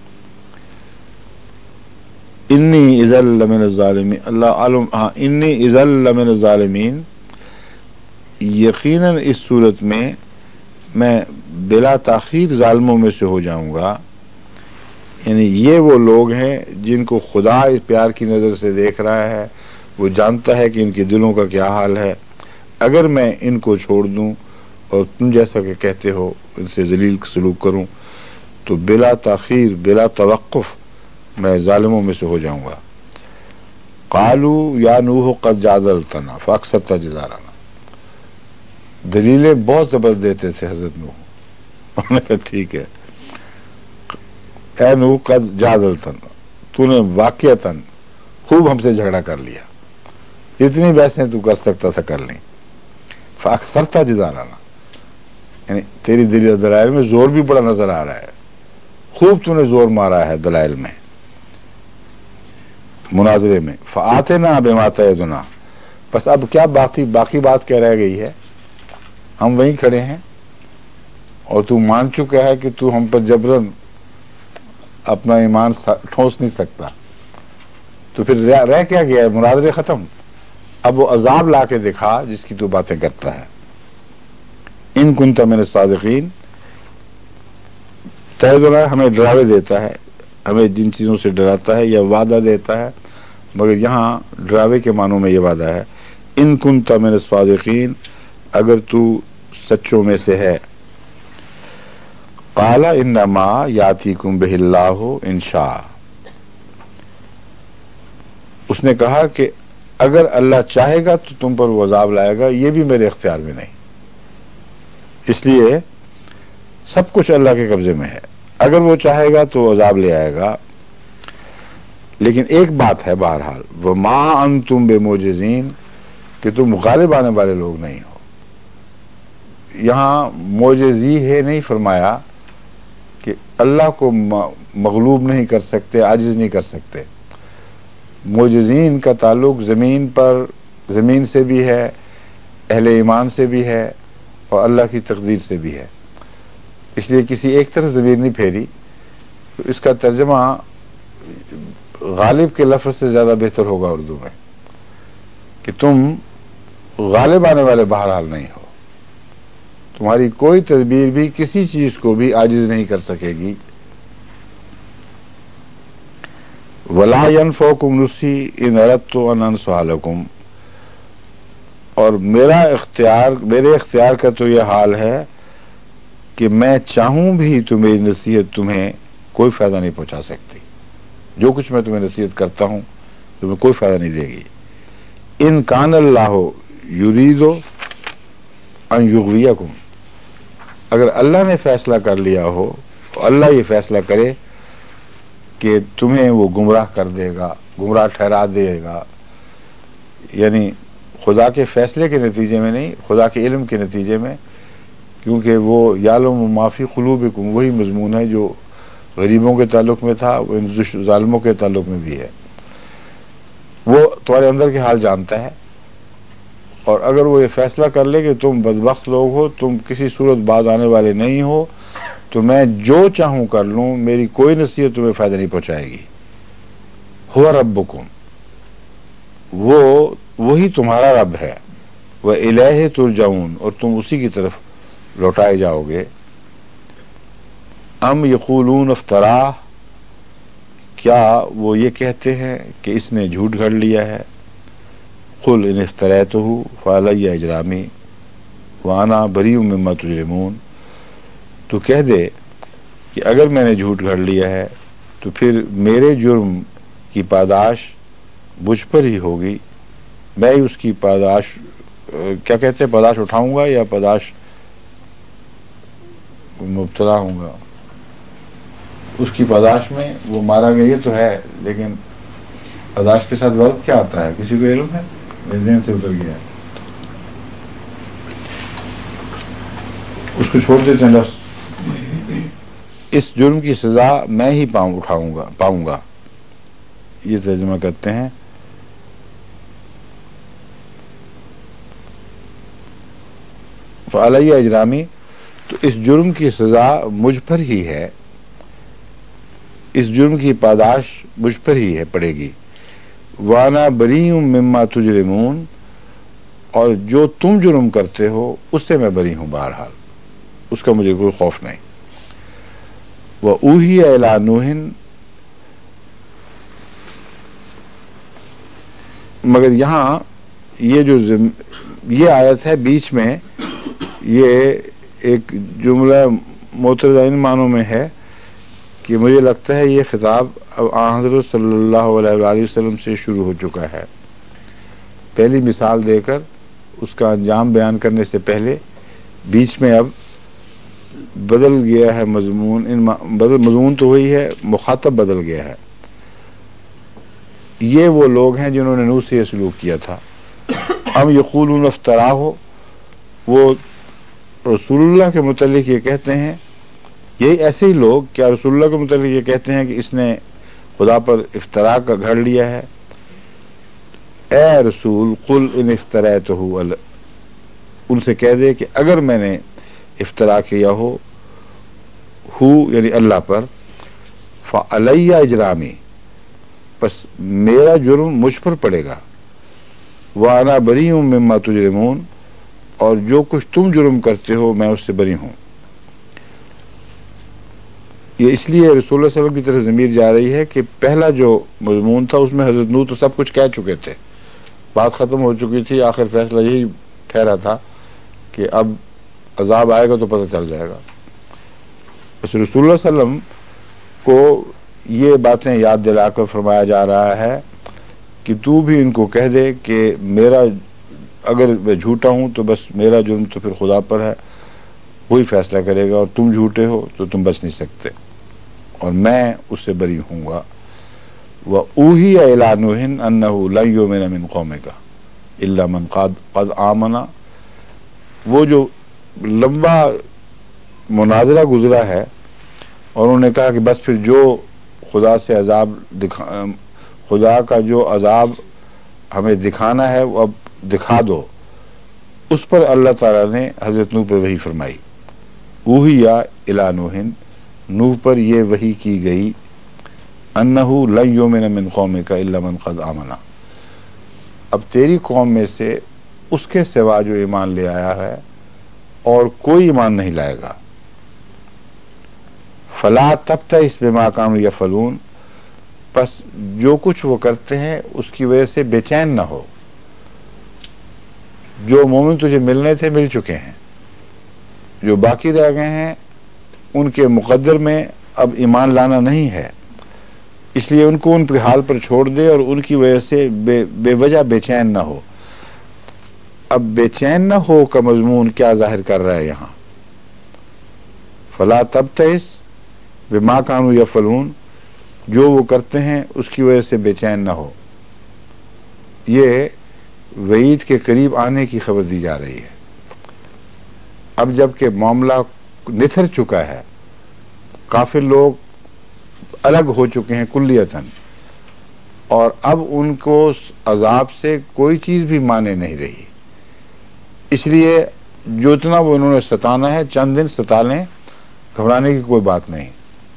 انی اذا لمن الظالمین، اللہ عالم، ہاں، انی اذا لمن الظالمین، یقیناً اس صورت میں میں بلا تاخیر ظالموں میں سے ہو جاؤں گا۔ یعنی یہ وہ لوگ ہیں جن کو خدا اس پیار کی نظر سے دیکھ رہا ہے، وہ جانتا ہے کہ ان کے دلوں کا کیا حال ہے۔ اگر میں ان کو چھوڑ دوں اور تم جیسا کہ کہتے ہو ان سے ذلیل سلوک کروں تو بلا تاخیر، بلا توقف میں ظالموں میں سے ہو جاؤں گا۔ قالوا یا نوح قد جادلتنا فاکثرت جدالنا. دلیلیں بہت زبردست دیتے تھے حضرت نوح. انہوں نے کہا ٹھیک ہے اے نوح قد جادلتنا، تو نے واقعتاً خوب ہم سے جھگڑا کر لیا، جتنی بحثیں تو کر سکتا تھا کر لیں. فاکثرت جدالنا، یعنی تیری دلائل میں زور بھی بڑا نظر آ رہا ہے، خوب تو نے زور مارا ہے دلائل میں، مناظرے میں. فآتنا بما تعدنا، بس اب کیا باقی بات کیا رہ گئی ہے؟ ہم وہیں کھڑے ہیں اور تو مان چکا ہے کہ تو ہم پر جبرن اپنا ایمان ٹھونس نہیں سکتا، تو پھر رہ کیا گیا ہے؟ مناظرے ختم. اب وہ عذاب لا کے دکھا جس کی تو باتیں کرتا ہے. ان کنت من الصادقین، تعدنا ہمیں ڈراوے دیتا ہے، ہمیں جن چیزوں سے ڈراتا ہے یا وعدہ دیتا ہے، مگر یہاں ڈراوے کے معنوں میں یہ وعدہ ہے. ان کنت من الصادقین، اگر تو سچوں میں سے ہے. قال انما یاتیکم بہ اللہ ان شاء، اس نے کہا کہ اگر اللہ چاہے گا تو تم پر وہ عذاب لائے گا، یہ بھی میرے اختیار میں نہیں. اس لیے سب کچھ اللہ کے قبضے میں ہے، اگر وہ چاہے گا تو عذاب لے آئے گا. لیکن ایک بات ہے بہرحال، وما انتم بمعجزین، کہ تم غالب آنے والے لوگ نہیں ہو. یہاں معجزی ہے نہیں فرمایا کہ اللہ کو مغلوب نہیں کر سکتے، عاجز نہیں کر سکتے. معجزین کا تعلق زمین سے بھی ہے، اہل ایمان سے بھی ہے، اور اللہ کی تقدیر سے بھی ہے. اس لیے کسی ایک طرف ضمیر نہیں پھیری. تو اس کا ترجمہ غالب کے لفظ سے زیادہ بہتر ہوگا اردو میں، کہ تم غالب آنے والے بہرحال نہیں ہو. تمہاری کوئی تدبیر بھی کسی چیز کو بھی عاجز نہیں کر سکے گی. ولا ينفعكم نصحي ان اردت ان انصح لكم، اور میرے اختیار کا تو یہ حال ہے کہ میں چاہوں بھی تو میری نصیحت تمہیں کوئی فائدہ نہیں پہنچا سکتی. جو کچھ میں تمہیں نصیحت کرتا ہوں تمہیں کوئی فائدہ نہیں دے گی. ان کان اللہ یرید ان یغویکم، اگر اللہ نے فیصلہ کر لیا ہو، اللہ یہ فیصلہ کرے کہ تمہیں وہ گمراہ کر دے گا، گمراہ ٹھہرا دے گا، یعنی خدا کے فیصلے کے نتیجے میں نہیں، خدا کے علم کے نتیجے میں، کیونکہ وہ یعلم ما فی قلوبکم وہی مضمون ہے جو غریبوں کے تعلق میں تھا، وہ ان ظالموں کے تعلق میں بھی ہے. وہ تمہارے اندر کے حال جانتا ہے. اور اگر وہ یہ فیصلہ کر لے کہ تم بدبخت لوگ ہو، تم کسی صورت باز آنے والے نہیں ہو، تو میں جو چاہوں کر لوں، میری کوئی نصیحت تمہیں فائدہ نہیں پہنچائے گی. ہوا ربکم، وہی تمہارا رب ہے. وَإِلَيْهِ تُرْجَعُونَ، اور تم اسی کی طرف لوٹائے جاؤ گے. ام یقولون افتراہ، کیا وہ یہ کہتے ہیں کہ اس نے جھوٹ گھڑ لیا ہے. قل ان افتریتہ فعلی اجرامی وانا بریء مما تجرمون، تو کہہ دے کہ اگر میں نے جھوٹ گھڑ لیا ہے تو پھر میرے جرم کی پاداش مجھ پر ہی ہوگی، میں اس کی پاداش کیا کہتے ہیں، پاداش اٹھاؤں گا یا پاداش مبتلا ہوں گا. اس کی پاداش میں وہ مارا گیا تو ہے، لیکن پاداش کے ساتھ ورب کیا آتا ہے کسی کو علم ہے؟ میرے ذہن سے اتر گیا. اس کو چھوڑ دیتے ہیں لفظ. اس جرم کی سزا میں ہی پاؤں گا، یہ ترجمہ کرتے ہیں. فعلیہ اجرامی، تو اس جرم کی سزا مجھ پر ہی ہے، اس جرم کی پاداش مجھ پر ہی ہے پڑے گی. وانا بریء مما تجرمون، اور جو تم جرم کرتے ہو اس سے میں بری ہوں، بہرحال اس کا مجھے کوئی خوف نہیں. وَأُوحِیَ إِلَىٰ نُوحٍ، مگر یہاں یہ آیت ہے بیچ میں، یہ ایک جملہ معترضہ ان معنوں میں ہے کہ مجھے لگتا ہے یہ خطاب اب حضرت صلی اللہ علیہ وآلہ وسلم سے شروع ہو چکا ہے. پہلی مثال دے کر اس کا انجام بیان کرنے سے پہلے بیچ میں اب بدل گیا ہے مضمون. مضمون تو وہی ہے، مخاطب بدل گیا ہے. یہ وہ لوگ ہیں جنہوں نے نوح سے یہ سلوک کیا تھا. ام یقولون افترا ہو، وہ رسول اللہ کے متعلق یہ کہتے ہیں، یہی ایسے ہی لوگ کیا رسول اللہ کے متعلق یہ کہتے ہیں کہ اس نے خدا پر افطرا کا گھڑ لیا ہے؟ اے رسول قل ان افتریتہ، ان سے کہہ دے کہ اگر میں نے افطرا کیا ہو یعنی اللہ پر، فعلی اجرامی، بس میرا جرم مجھ پر پڑے گا، وانا بری مما تجرمون، اور جو کچھ تم جرم کرتے ہو میں اس سے بری ہوں. یہ اس لیے رسول اللہ صلی اللہ علیہ وسلم کی طرف ضمیر جا رہی ہے کہ پہلا جو مضمون تھا اس میں حضرت نوح تو سب کچھ کہہ چکے تھے، بات ختم ہو چکی تھی، آخر فیصلہ یہی ٹھہرا تھا کہ اب عذاب آئے گا تو پتہ چل جائے گا. بس رسول اللہ صلی اللہ علیہ وسلم کو یہ باتیں یاد دلا کر فرمایا جا رہا ہے کہ تو بھی ان کو کہہ دے کہ میرا اگر میں جھوٹا ہوں تو بس میرا جرم تو پھر خدا پر ہے، وہی فیصلہ کرے گا، اور تم جھوٹے ہو تو تم بچ نہیں سکتے، اور میں اس سے بری ہوں گا. وَأُوحِيَ إِلَىٰ نُوحٍ أَنَّهُ لَن يُؤْمِنَ مِن قَوْمِكَ إِلَّا مَن قَدْ آمَنَ. وہ جو لمبا مناظرہ گزرا ہے اور انہوں نے کہا کہ بس پھر جو خدا سے عذاب خدا کا جو عذاب ہمیں دکھانا ہے وہ اب دکھا دو، اس پر اللہ تعالیٰ نے حضرت نوح پہ وحی فرمائی. اوحیا الی نوح، نوح پر یہ وحی کی گئی، انہ لن یؤمن من قومک الا من قد آمن، اب تیری قوم میں سے اس کے سوا جو ایمان لے آیا ہے اور کوئی ایمان نہیں لائے گا. فلا تبتئس بما کانوا یفعلون، پس جو کچھ وہ کرتے ہیں اس کی وجہ سے بے چین نہ ہو. جو مومن تجھے ملنے تھے مل چکے ہیں، جو باقی رہ گئے ہیں ان کے مقدر میں اب ایمان لانا نہیں ہے، اس لیے ان کو ان کے حال پر چھوڑ دے اور ان کی وجہ سے بے وجہ بے چین نہ ہو. اب بے چین نہ ہو کا مضمون کیا ظاہر کر رہا ہے یہاں؟ فلا تبتئس بما کانوا یفعلون، جو وہ کرتے ہیں اس کی وجہ سے بے چین نہ ہو. یہ وعید کے قریب آنے کی خبر دی جا رہی ہے. اب جب کہ معاملہ نتھر چکا ہے، کافر لوگ الگ ہو چکے ہیں کلیتاً، اور اب ان کو عذاب سے کوئی چیز بھی مانے نہیں رہی، اس لیے جو اتنا وہ انہوں نے ستانا ہے چند دن ستا لیں، گھبرانے کی کوئی بات نہیں.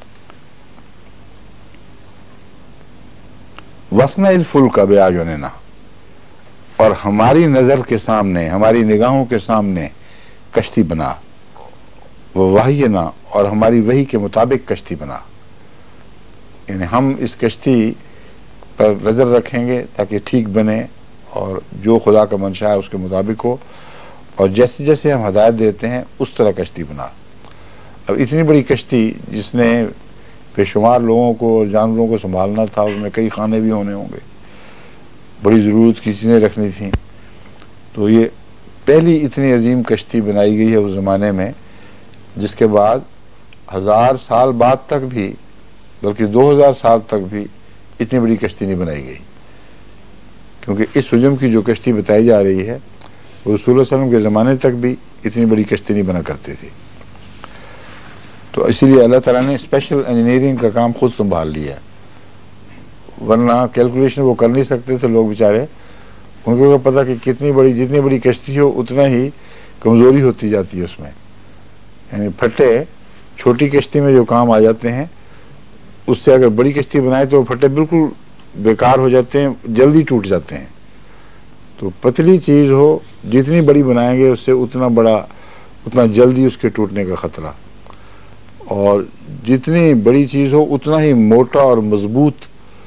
وَاصْنَعِ الْفُلْكَ بِأَعْيُنِنَا، اور ہماری نظر کے سامنے، ہماری نگاہوں کے سامنے کشتی بنا، وَوَحْيِنَا، اور ہماری وحی کے مطابق کشتی بنا، یعنی ہم اس کشتی پر نظر رکھیں گے تاکہ ٹھیک بنے اور جو خدا کا منشا ہے اس کے مطابق ہو، اور جیسے جیسے ہم ہدایت دیتے ہیں اس طرح کشتی بنا. اب اتنی بڑی کشتی جس نے بے شمار لوگوں کو اور جانوروں کو سنبھالنا تھا، اس میں کئی خانے بھی ہونے ہوں گے، بڑی ضرورت کی چیزیں رکھنی تھیں، تو یہ پہلی اتنی عظیم کشتی بنائی گئی ہے اس زمانے میں، جس کے بعد 1000 سال بعد تک بھی، بلکہ 2000 سال تک بھی اتنی بڑی کشتی نہیں بنائی گئی. کیونکہ اس حجم کی جو کشتی بتائی جا رہی ہے وہ رسول اللہ صلی اللہ علیہ وسلم کے زمانے تک بھی اتنی بڑی کشتی نہیں بنا کرتی تھی. تو اسی لیے اللہ تعالیٰ نے اسپیشل انجینئرنگ کا کام خود سنبھال لیا، ورنہ کیلکولیشن وہ کر نہیں سکتے تھے لوگ بیچارے. ان کو پتا کہ جتنی بڑی کشتی ہو اتنا ہی کمزوری ہوتی جاتی ہے اس میں، یعنی پھٹے چھوٹی کشتی میں جو کام آ جاتے ہیں اس سے اگر بڑی کشتی بنائے تو وہ پھٹے بالکل بیکار ہو جاتے ہیں، جلدی ٹوٹ جاتے ہیں. تو پتلی چیز ہو جتنی بڑی بنائیں گے اس سے اتنا جلدی اس کے ٹوٹنے کا خطرہ، اور جتنی بڑی چیز ہو اتنا ہی موٹا اور مضبوط.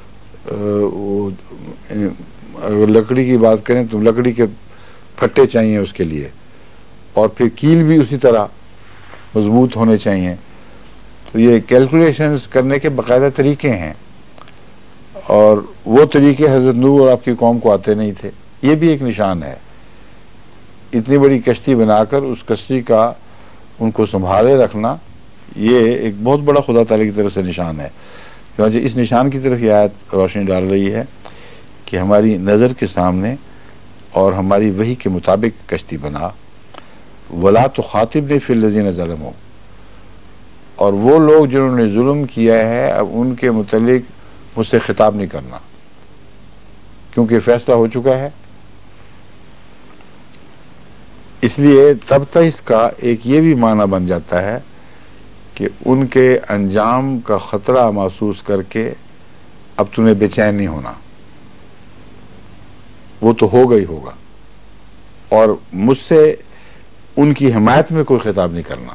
اگر لکڑی کی بات کریں تو لکڑی کے پھٹے چاہیے اس کے لیے، اور پھر کیل بھی اسی طرح مضبوط ہونے چاہیے. تو تو یہ کیلکولیشنز کرنے کے باقاعدہ طریقے ہیں، اور وہ طریقے حضرت نوح اور آپ کی قوم کو آتے نہیں تھے. یہ بھی ایک نشان ہے. اتنی بڑی کشتی بنا کر اس کشتی کا ان کو سنبھالے رکھنا، یہ ایک بہت بڑا خدا تعالیٰ کی طرف سے نشان ہے. چنانچہ اس نشان کی طرف یہ آیت روشنی ڈال رہی ہے کہ ہماری نظر کے سامنے اور ہماری وحی کے مطابق کشتی بنا. ولا تخاطبنی فی الذین ظلموا، اور وہ لوگ جنہوں نے ظلم کیا ہے اب ان کے متعلق مجھ سے خطاب نہیں کرنا، کیونکہ فیصلہ ہو چکا ہے. اس لیے تب تک اس کا ایک یہ بھی معنی بن جاتا ہے کہ ان کے انجام کا خطرہ محسوس کر کے اب تمہیں بے چین نہیں ہونا، وہ تو ہوگا ہی ہوگا، اور مجھ سے ان کی حمایت میں کوئی خطاب نہیں کرنا.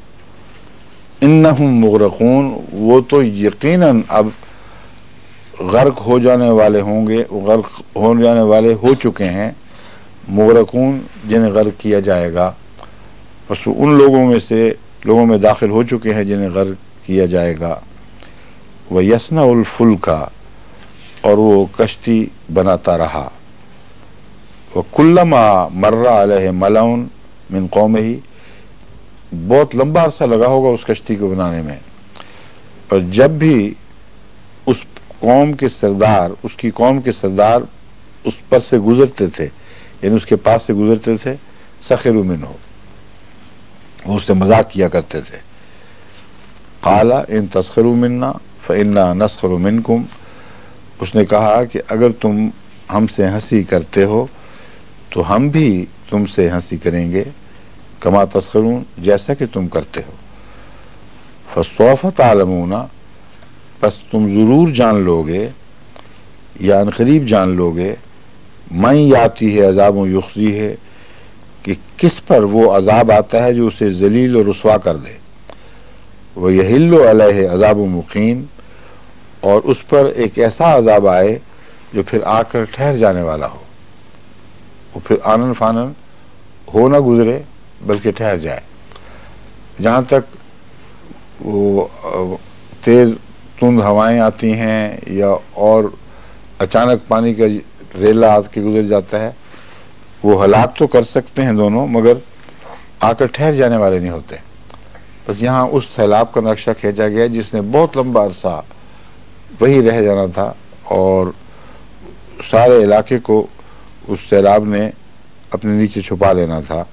انہم مغرقون، وہ تو یقیناً اب غرق ہو جانے والے ہوں گے، غرق ہو جانے والے ہو چکے ہیں. مغرقون جنہیں غرق کیا جائے گا، بس ان لوگوں میں داخل ہو چکے ہیں جنہیں غرق کیا جائے گا. وَيَصْنَعُ الْفُلْكَ، اور وہ کشتی بناتا رہا. وَكُلَّمَا مَرَّ عَلَيْهِ مَلَأٌ مِّن قَوْمِهِ، بہت لمبا عرصہ لگا ہوگا اس کشتی کو بنانے میں، اور جب بھی اس قوم کے سردار اس پر سے گزرتے تھے، یعنی اس کے پاس سے گزرتے تھے، سخروا منہ، وہ اس سے مذاق کیا کرتے تھے. قال ان تسخروا منا فإنا نسخر منکم، اس نے کہا کہ اگر تم ہم سے ہنسی کرتے ہو تو ہم بھی تم سے ہنسی کریں گے، کما تسخرون، جیسا کہ تم کرتے ہو. فسوف تعلمون، پس تم ضرور جان لوگے یا عنقریب جان لوگے، من یاتی ہے عذاب یخزی ہے، کہ کس پر وہ عذاب آتا ہے جو اسے ذلیل و رسوا کر دے. وَيَحِلُّ عَلَيْهِ عَذَابٌ مُقِيمٌ، اور اس پر ایک ایسا عذاب آئے جو پھر آ کر ٹھہر جانے والا ہو، وہ پھر آنن فانن ہو نہ گزرے بلکہ ٹھہر جائے. جہاں تک وہ تیز تند ہوائیں آتی ہیں یا اور اچانک پانی کا ریلا آ کے گزر جاتا ہے، وہ ہلاک تو کر سکتے ہیں دونوں، مگر آ کر ٹھہر جانے والے نہیں ہوتے. بس یہاں اس سیلاب کا نقشہ کھینچا گیا جس نے بہت لمبا عرصہ وہی رہ جانا تھا، اور سارے علاقے کو اس سیلاب نے اپنے نیچے چھپا لینا تھا.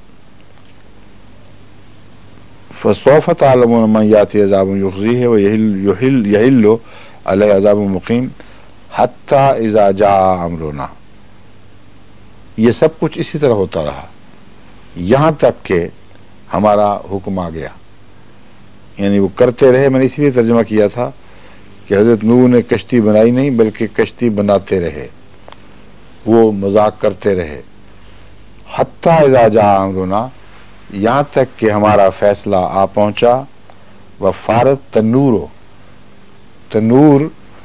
فسوف تعلمون من یاتی عذاب یخزیہ ویحل علیہ عذاب مقیم حتی اذا جاء امرنا. یہ سب کچھ اسی طرح ہوتا رہا یہاں تک کہ ہمارا حکم آ گیا. یعنی وہ کرتے رہے. میں نے اسی لیے ترجمہ کیا تھا کہ حضرت نوح نے کشتی بنائی نہیں بلکہ کشتی بناتے رہے، وہ مذاق کرتے رہے. حتی اذا جاء امرنا، یہاں تک کہ ہمارا فیصلہ آ پہنچا. وفارت تنور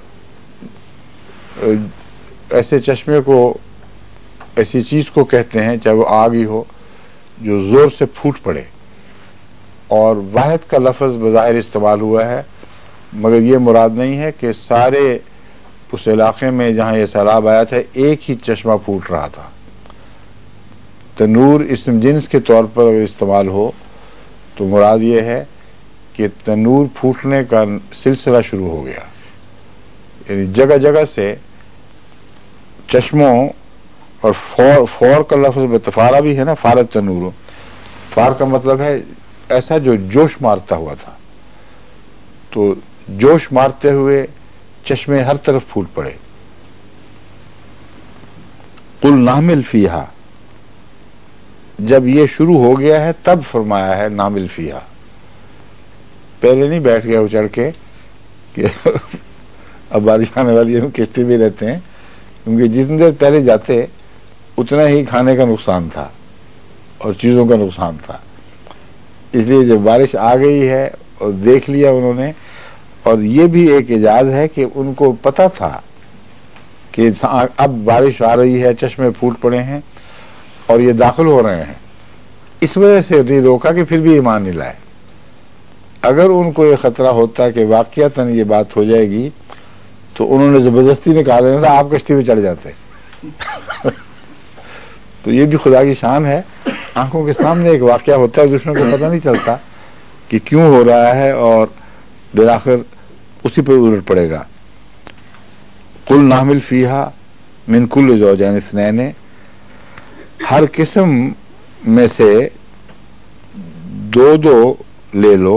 ایسے چشمے کو، ایسی چیز کو کہتے ہیں، چاہے وہ آگ ہی ہو، جو زور سے پھوٹ پڑے. اور واحد کا لفظ بظاہر استعمال ہوا ہے، مگر یہ مراد نہیں ہے کہ سارے اس علاقے میں جہاں یہ سیلاب آیا تھا ایک ہی چشمہ پھوٹ رہا تھا. تنور اسم جنس کے طور پر اگر استعمال ہو تو مراد یہ ہے کہ تنور پھوٹنے کا سلسلہ شروع ہو گیا. یعنی جگہ جگہ سے چشموں، اور فور کا لفظ بتفارہ بھی ہے نا، فارت تنور. فار کا مطلب ہے ایسا جو جوش مارتا ہوا تھا، تو جوش مارتے ہوئے چشمے ہر طرف پھوٹ پڑے. قل نحمل فیہا، جب یہ شروع ہو گیا ہے تب فرمایا ہے نامل فیہا. پہلے نہیں بیٹھ گیا وہ چڑھ کے کہ اب بارش آنے والی ہے کشتی بھی رہتے ہیں، کیونکہ جتنی دیر پہلے جاتے اتنا ہی کھانے کا نقصان تھا اور چیزوں کا نقصان تھا. اس لیے جب بارش آ گئی ہے اور دیکھ لیا انہوں نے، اور یہ بھی ایک اعجاز ہے کہ ان کو پتہ تھا کہ اب بارش آ رہی ہے، چشمے پھوٹ پڑے ہیں اور یہ داخل ہو رہے ہیں، اس وجہ سے نہیں روکا کہ پھر بھی ایمان نہیں لائے. اگر ان کو یہ خطرہ ہوتا کہ واقعتاً یہ بات ہو جائے گی تو انہوں نے زبردستی نکال دینا تھا، آپ کشتی پہ چڑھ جاتے تو یہ بھی خدا کی شان ہے، آنکھوں کے سامنے ایک واقعہ ہوتا ہے، دشمن کو پتہ نہیں چلتا کہ کیوں ہو رہا ہے، اور بالآخر اسی پہ الٹ پڑے گا۔ قل نحمل فیہا من کل زوجین اثنین، ہر قسم میں سے دو دو لے لو،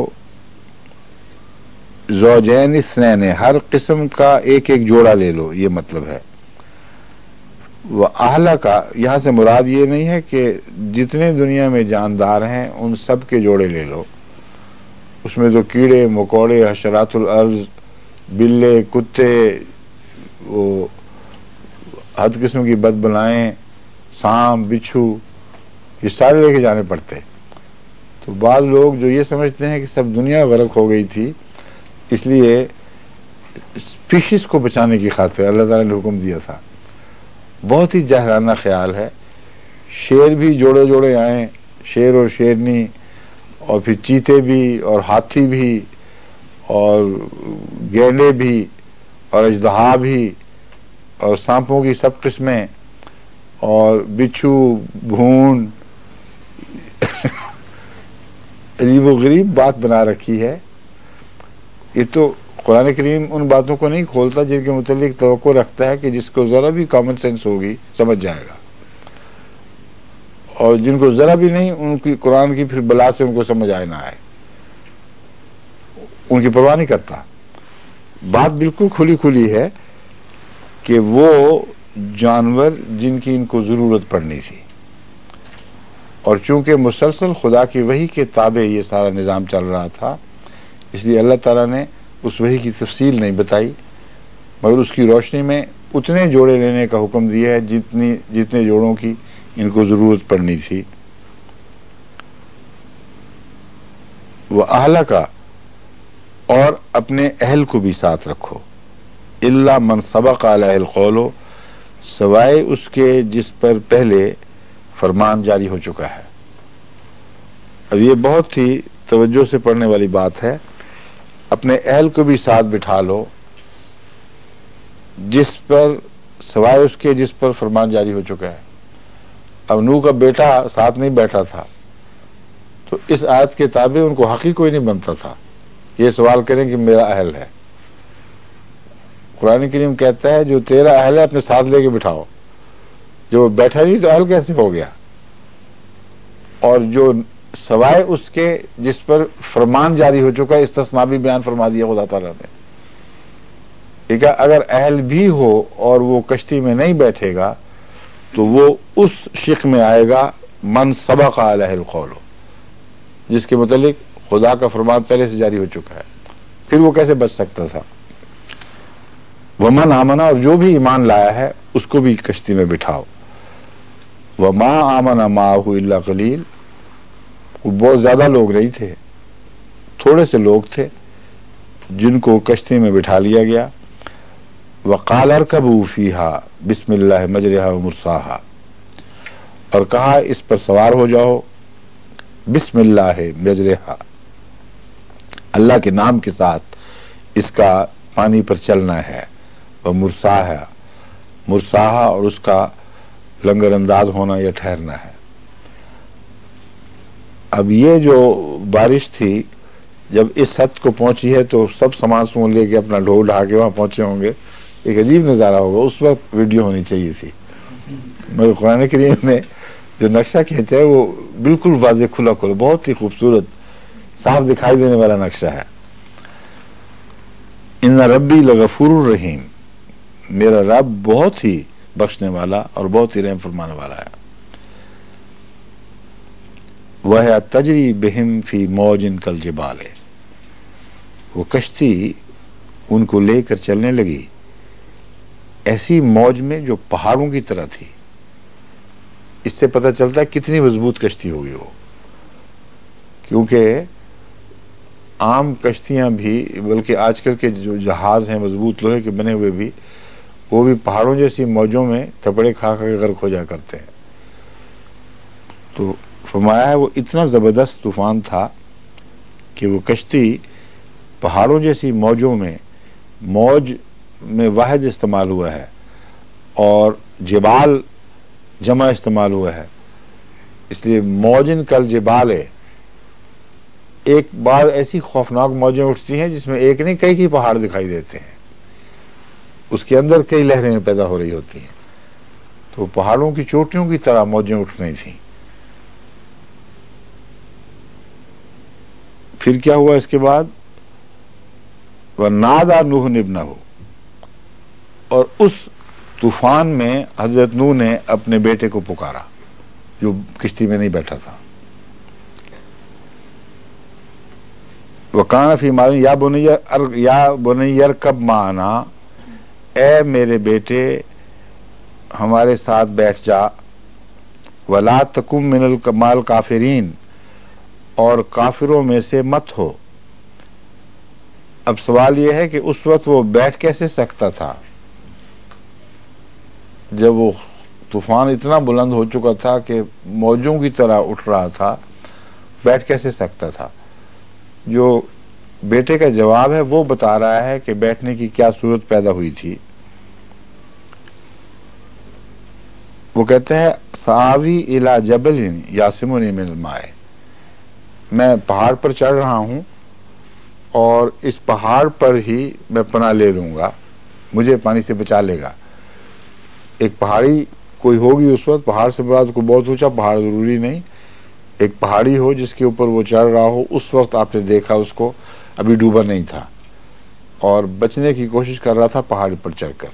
زوجین اثنین، ہر قسم کا ایک ایک جوڑا لے لو، یہ مطلب ہے۔ وہ اہلہ کا، یہاں سے مراد یہ نہیں ہے کہ جتنے دنیا میں جاندار ہیں ان سب کے جوڑے لے لو، اس میں تو کیڑے مکوڑے، حشرات الارض، بلے، کتے، وہ ہر قسم کی بد بلائیں، سانپ، بچھو، یہ سارے لے کے جانے پڑتے۔ تو بعض لوگ جو یہ سمجھتے ہیں کہ سب دنیا غرق ہو گئی تھی، اس لیے اسپیشیز کو بچانے کی خاطر اللہ تعالیٰ نے حکم دیا تھا، بہت ہی جاہلانہ خیال ہے۔ شیر بھی جوڑے جوڑے آئیں، شیر اور شیرنی، اور پھر چیتے بھی، اور ہاتھی بھی، اور گینڈے بھی، اور اژدہا بھی، اور سانپوں کی سب قسمیں، اور بچھو، بھون، عجیب و غریب بات بنا رکھی ہے۔ یہ تو قرآن کریم ان باتوں کو نہیں کھولتا جن کے متعلق توقع رکھتا ہے کہ جس کو ذرا بھی کامن سینس ہوگی سمجھ جائے گا، اور جن کو ذرا بھی نہیں، ان کی قرآن کی پھر بلا سے ان کو سمجھ آئے نہ آئے، ان کی پرواہ نہیں کرتا۔ بات بالکل کھلی کھلی ہے کہ وہ جانور جن کی ان کو ضرورت پڑنی تھی، اور چونکہ مسلسل خدا کی وحی کے تابع یہ سارا نظام چل رہا تھا، اس لیے اللہ تعالیٰ نے اس وحی کی تفصیل نہیں بتائی، مگر اس کی روشنی میں اتنے جوڑے لینے کا حکم دیا ہے جتنے جوڑوں کی ان کو ضرورت پڑنی تھی۔ وہ اہلہ کا، اور اپنے اہل کو بھی ساتھ رکھو، الا من سبق علیہ القول، سوائے اس کے جس پر پہلے فرمان جاری ہو چکا ہے۔ اب یہ بہت ہی توجہ سے پڑھنے والی بات ہے، اپنے اہل کو بھی ساتھ بٹھا لو جس پر، سوائے اس کے جس پر فرمان جاری ہو چکا ہے۔ اب نوح کا بیٹا ساتھ نہیں بیٹھا تھا تو اس آیت کے تابع ان کو حق ہی کوئی نہیں بنتا تھا یہ سوال کریں کہ میرا اہل ہے۔ قرآن کریم کہتا ہے جو تیرا اہل ہے اپنے ساتھ لے کے بٹھاؤ، جو بیٹھا نہیں تو اہل کیسے ہو گیا؟ اور جو سوائے اس کے جس پر فرمان جاری ہو چکا ہے، استثناء بھی بیان فرما دیا خدا تعالیٰ نے۔ ٹھیک ہے، اگر اہل بھی ہو اور وہ کشتی میں نہیں بیٹھے گا تو وہ اس شق میں آئے گا من سبق علیہ القول، جس کے متعلق خدا کا فرمان پہلے سے جاری ہو چکا ہے، پھر وہ کیسے بچ سکتا تھا؟ ومن آمنا، اور جو بھی ایمان لایا ہے اس کو بھی کشتی میں بٹھاؤ۔ وما آمن معہ الا قلیل، وہ بہت زیادہ لوگ نہیں تھے، تھوڑے سے لوگ تھے جن کو کشتی میں بٹھا لیا گیا۔ وقال ارکبوا فیہا بسم اللہ مجرہا ومرساہا، اور کہا اس پر سوار ہو جاؤ، بسم اللہ مجرہا، اللہ کے نام کے ساتھ اس کا پانی پر چلنا ہے، ومرساہا، مرساہا، اور اس کا لنگر انداز ہونا یا ٹھہرنا ہے۔ اب یہ جو بارش تھی جب اس حد کو پہنچی ہے تو سب سامان سمون لے کے اپنا ڈھو ڈھا کے وہاں پہنچے ہوں گے، ایک عجیب نظارہ ہوگا، اس وقت ویڈیو ہونی چاہیے تھی، مگر قرآن کریم نے جو نقشہ کھینچا ہے وہ بالکل واضح کھلا کھلا، بہت ہی خوبصورت صاف دکھائی دینے والا نقشہ ہے۔ ان ربی لغفور الرحیم، میرا رب بہت ہی بخشنے والا اور بہت ہی رحم فرمانے والا ہے۔ وہ تجری بہم فی موج کالجبال، وہ کشتی ان کو لے کر چلنے لگی ایسی موج میں جو پہاڑوں کی طرح تھی۔ اس سے پتہ چلتا ہے کتنی مضبوط کشتی ہوگی وہ، کیونکہ عام کشتیاں بھی، بلکہ آج کل کے جو جہاز ہیں مضبوط لوہے کے بنے ہوئے بھی، وہ بھی پہاڑوں جیسی موجوں میں تھپڑے کھا کھا کے غرق ہو جا کرتے ہیں۔ تو فرمایا ہے وہ اتنا زبردست طوفان تھا کہ وہ کشتی پہاڑوں جیسی موجوں میں موج میں واحد استعمال ہوا ہے اور جبال جمع استعمال ہوا ہے، اس لیے موجن کل جبال ہے. ایک بار ایسی خوفناک موجیں اٹھتی ہیں جس میں ایک نہیں کئی پہاڑ دکھائی دیتے ہیں، اس کے اندر کئی لہریں پیدا ہو رہی ہوتی ہیں. تو پہاڑوں کی چوٹیوں کی طرح موجیں اٹھ رہی تھیں. پھر کیا ہوا اس کے بعد؟ وَنَادَى نُوحٌ ابْنَهُ، اور اس طوفان میں حضرت نوح نے اپنے بیٹے کو پکارا جو کشتی میں نہیں بیٹھا تھا. وَقَالَ فِي مَعْنَى یا بنی ارکب معنا، اے میرے بیٹے ہمارے ساتھ بیٹھ جا. وَلَا تَكُن مِّنَ الْكَافِرِينَ، اور کافروں میں سے مت ہو. اب سوال یہ ہے کہ اس وقت وہ بیٹھ کیسے سکتا تھا جب وہ طوفان اتنا بلند ہو چکا تھا کہ موجوں کی طرح اٹھ رہا تھا، بیٹھ کیسے سکتا تھا؟ جو بیٹے کا جواب ہے وہ بتا رہا ہے کہ بیٹھنے کی کیا صورت پیدا ہوئی تھی. وہ کہتے ہیں سآوی الی جبل یعصمنی من الماء، میں پہاڑ پر چڑھ رہا ہوں اور اس پہاڑ پر ہی میں پناہ لے لوں گا، مجھے پانی سے بچا لے گا. ایک پہاڑی کوئی ہوگی اس وقت، پہاڑ سے بعد کوئی بہت اونچا پہاڑ ضروری نہیں، ایک پہاڑی ہو جس کے اوپر وہ چڑھ رہا ہو. اس وقت آپ نے دیکھا اس کو ابھی ڈوبا نہیں تھا اور بچنے کی کوشش کر رہا تھا پہاڑ پر چڑھ کر.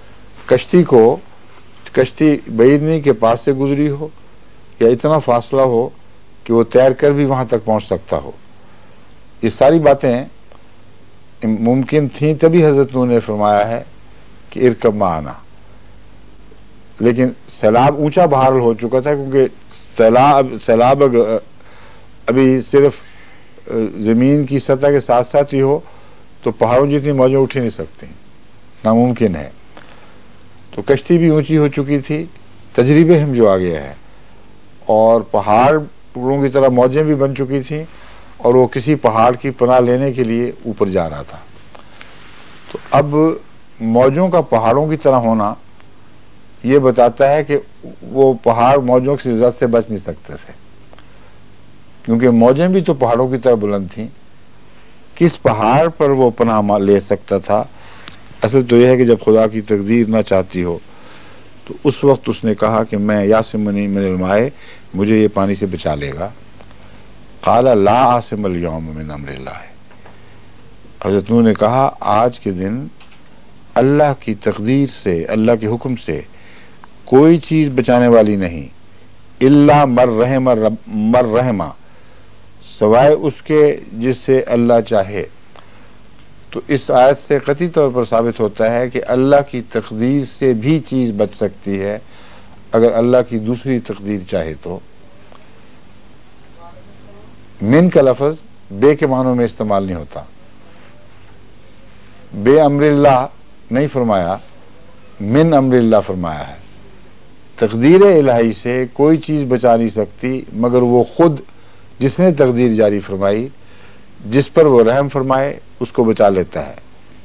کشتی بعید نہیں کہ پاس سے گزری ہو یا اتنا فاصلہ ہو کہ وہ تیر کر بھی وہاں تک پہنچ سکتا ہو. یہ ساری باتیں ممکن تھیں تبھی حضرت نوح نے فرمایا ہے کہ ارکب معنا. لیکن سیلاب اونچا بحال ہو چکا تھا، کیونکہ سیلاب ابھی صرف زمین کی سطح کے ساتھ ساتھ ہی ہو تو پہاڑوں جتنی موجیں اٹھ ہی نہیں سکتی، ناممکن ہے. تو کشتی بھی اونچی ہو چکی تھی، تجربے ہم جو آ گیا ہے، اور پہاڑوں کی طرح موجیں بھی بن چکی تھیں اور وہ کسی پہاڑ کی پناہ لینے کے لیے اوپر جا رہا تھا. تو اب موجوں کا پہاڑوں کی طرح ہونا یہ بتاتا ہے کہ وہ پہاڑ موجوں کی زد سے بچ نہیں سکتے تھے، کیونکہ موجیں بھی تو پہاڑوں کی طرح بلند تھیں. کس پہاڑ پر وہ پناہ لے سکتا تھا؟ اصل تو یہ ہے کہ جب خدا کی تقدیر نہ چاہتی ہو تو اس وقت اس نے کہا کہ میں یعصمنی من الماء، مجھے یہ پانی سے بچا لے گا. قال لا عاصم اليوم من امر اللہ، حضرت نوح نے کہا آج کے دن اللہ کی تقدیر سے، اللہ کے حکم سے کوئی چیز بچانے والی نہیں. الا مر رحمہ، سوائے اس کے جس سے اللہ چاہے. تو اس آیت سے قطعی طور پر ثابت ہوتا ہے کہ اللہ کی تقدیر سے بھی چیز بچ سکتی ہے اگر اللہ کی دوسری تقدیر چاہے تو. من کا لفظ بے کے معنوں میں استعمال نہیں ہوتا، بے امر اللہ نہیں فرمایا، من امر اللہ فرمایا ہے. تقدیر الہی سے کوئی چیز بچا نہیں سکتی مگر وہ خود جس نے تقدیر جاری فرمائی، جس پر وہ رحم فرمائے اس کو بچا لیتا ہے.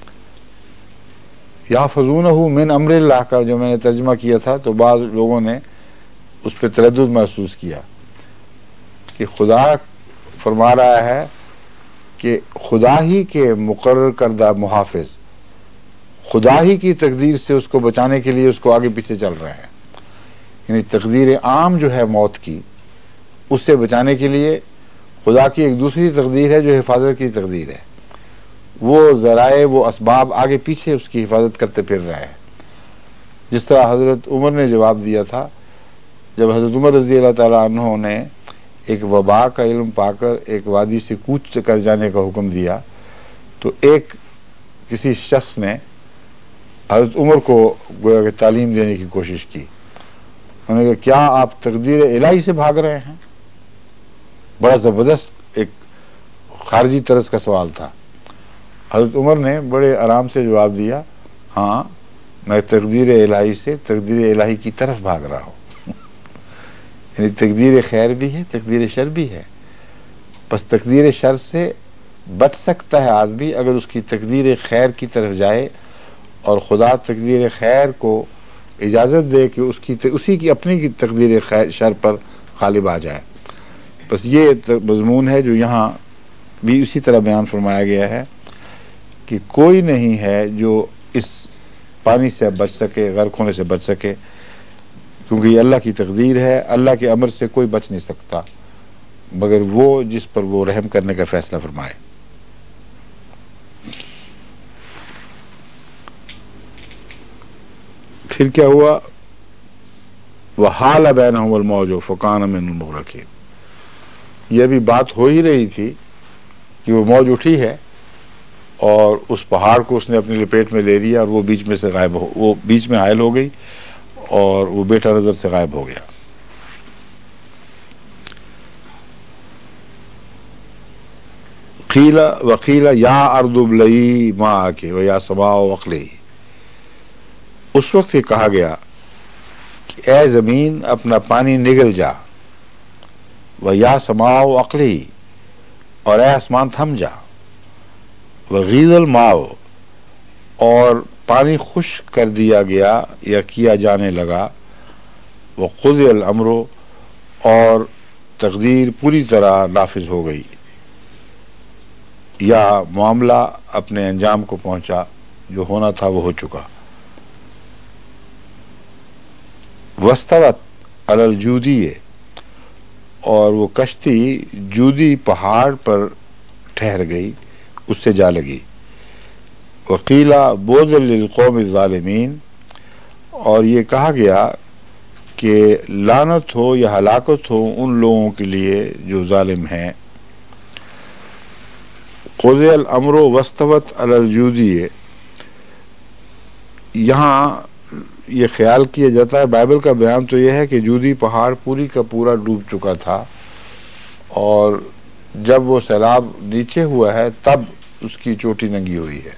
یحفظونہ من امر اللہ کا جو میں نے ترجمہ کیا تھا تو بعض لوگوں نے اس پہ تردد محسوس کیا کہ خدا فرما رہا ہے کہ خدا ہی کے مقرر کردہ محافظ خدا ہی کی تقدیر سے اس کو بچانے کے لیے اس کو آگے پیچھے چل رہے ہیں. یعنی تقدیر عام جو ہے موت کی، اس سے بچانے کے لیے خدا کی ایک دوسری تقدیر ہے جو حفاظت کی تقدیر ہے. وہ ذرائع، وہ اسباب آگے پیچھے اس کی حفاظت کرتے پھر رہے ہیں. جس طرح حضرت عمر نے جواب دیا تھا جب حضرت عمر رضی اللہ تعالیٰ عنہ نے ایک وبا کا علم پا کر ایک وادی سے کوچ کر جانے کا حکم دیا تو کسی شخص نے حضرت عمر کو گویا کہ تعلیم دینے کی کوشش کی. انہوں نے کہا کیا آپ تقدیر الہی سے بھاگ رہے ہیں؟ بڑا زبردست ایک خارجی طرز کا سوال تھا. حضرت عمر نے بڑے آرام سے جواب دیا، ہاں میں تقدیر الہی سے تقدیر الہی کی طرف بھاگ رہا ہوں. یعنی تقدیر خیر بھی ہے، تقدیر شر بھی ہے. بس تقدیر شر سے بچ سکتا ہے آدمی اگر اس کی تقدیر خیر کی طرف جائے اور خدا تقدیر خیر کو اجازت دے کہ اسی کی اپنی کی تقدیر خیر شر پر غالب آ جائے. بس یہ مضمون ہے جو یہاں بھی اسی طرح بیان فرمایا گیا ہے کہ کوئی نہیں ہے جو اس پانی سے بچ سکے، غرق ہونے سے بچ سکے، کیونکہ یہ اللہ کی تقدیر ہے. اللہ کے امر سے کوئی بچ نہیں سکتا مگر وہ جس پر وہ رحم کرنے کا فیصلہ فرمائے. پھر کیا ہوا؟ وَحَالَ بَيْنَهُمُ الْمَوْجُ فَكَانَ مِنَ الْمُغْرَقِينَ. یہ بھی بات ہو ہی رہی تھی کہ وہ موج اٹھی ہے اور اس پہاڑ کو اس نے اپنی لپیٹ میں لے لیا اور وہ بیچ میں سے وہ بیچ میں حائل ہو گئی اور وہ بیٹا نظر سے غائب ہو گیا. قیل وقیل یا ارض ابلعی ماءک ویا سماء اقلعی. اس وقت یہ کہا گیا کہ اے زمین اپنا پانی نگل جا، ویا سماء اقلعی، اور اے آسمان تھم جا، وغیض الماء، اور پانی خشک کر دیا گیا یا کیا جانے لگا، وقضی الامر، اور تقدیر پوری طرح نافذ ہو گئی یا معاملہ اپنے انجام کو پہنچا، جو ہونا تھا وہ ہو چکا. واستوت علی الجودی، اور وہ کشتی جودی پہاڑ پر ٹھہر گئی، اس سے جا لگی. وقیل بعدا للقوم الظالمین، اور یہ کہا گیا کہ لعنت ہو یا ہلاکت ہو ان لوگوں کے لیے جو ظالم ہیں. قضی الامر واستوت علی الجودی، یہاں یہ خیال کیا جاتا ہے، بائبل کا بیان تو یہ ہے کہ جودی پہاڑ پوری کا پورا ڈوب چکا تھا اور جب وہ سیلاب نیچے ہوا ہے تب اس کی چوٹی ننگی ہوئی ہے.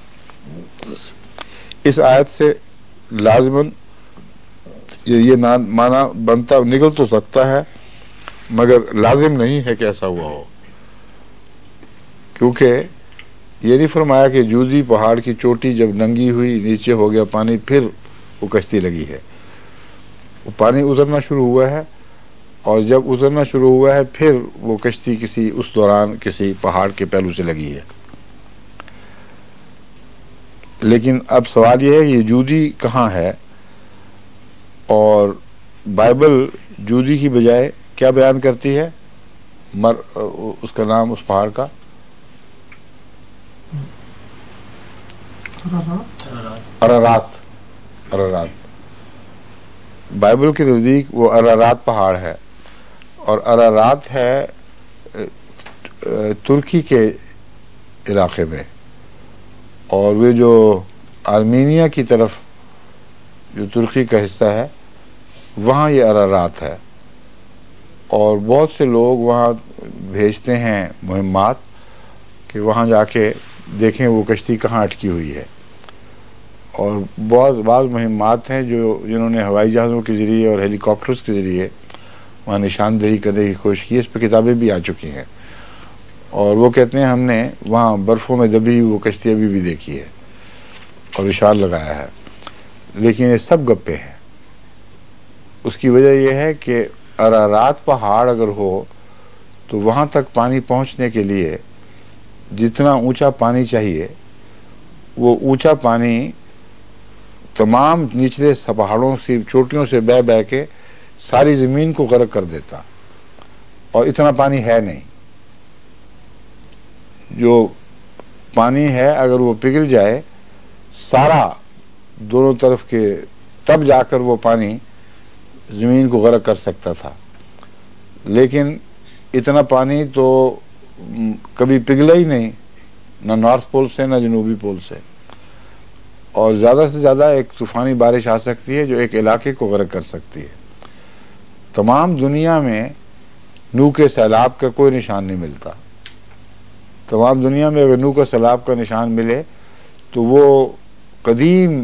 اس آیت سے لازماً یہ معنی بنتا نکل تو سکتا ہے مگر لازم نہیں ہے کہ ایسا ہوا ہو، کیونکہ یہ نہیں فرمایا کہ جودی پہاڑ کی چوٹی جب ننگی ہوئی نیچے ہو گیا پانی پھر وہ کشتی لگی ہے. وہ پانی اترنا شروع ہوا ہے اور جب اترنا شروع ہوا ہے پھر وہ کشتی اس دوران کسی پہاڑ کے پہلو سے لگی ہے. لیکن اب سوال یہ ہے یہ جودی کہاں ہے، اور بائبل جودی کی بجائے کیا بیان کرتی ہے؟ اس کا نام اس پہاڑ کا ارارات. بائبل کے نزدیک وہ ارارات پہاڑ ہے، اور ارارات ہے ترکی کے علاقے میں، اور وہ جو آرمینیا کی طرف جو ترکی کا حصہ ہے وہاں یہ ارارات ہے. اور بہت سے لوگ وہاں بھیجتے ہیں مہمات کہ وہاں جا کے دیکھیں وہ کشتی کہاں اٹکی ہوئی ہے. اور بعض مہمات ہیں جنہوں نے ہوائی جہازوں کے ذریعے اور ہیلی کاپٹرز کے ذریعے وہاں نشاندہی کرنے کی کوشش کی. اس پہ کتابیں بھی آ چکی ہیں اور وہ کہتے ہیں ہم نے وہاں برفوں میں دبی وہ کشتی ابھی بھی دیکھی ہے اور اشار لگایا ہے. لیکن یہ سب گپے ہیں. اس کی وجہ یہ ہے کہ ارارات پہاڑ اگر ہو تو وہاں تک پانی پہنچنے کے لیے جتنا اونچا پانی چاہیے وہ اونچا پانی تمام نچلے پہاڑوں سے چوٹیوں سے بہ کے ساری زمین کو غرق کر دیتا، اور اتنا پانی ہے نہیں. جو پانی ہے اگر وہ پگھل جائے سارا دونوں طرف کے تب جا کر وہ پانی زمین کو غرق کر سکتا تھا. لیکن اتنا پانی تو کبھی پگھلا ہی نہیں، نہ نارتھ پول سے نہ جنوبی پول سے. اور زیادہ سے زیادہ ایک طوفانی بارش آ سکتی ہے جو ایک علاقے کو غرق کر سکتی ہے. تمام دنیا میں نوح کے سیلاب کا کوئی نشان نہیں ملتا. تمام دنیا میں اگر نوح کا سیلاب کا نشان ملے تو وہ قدیم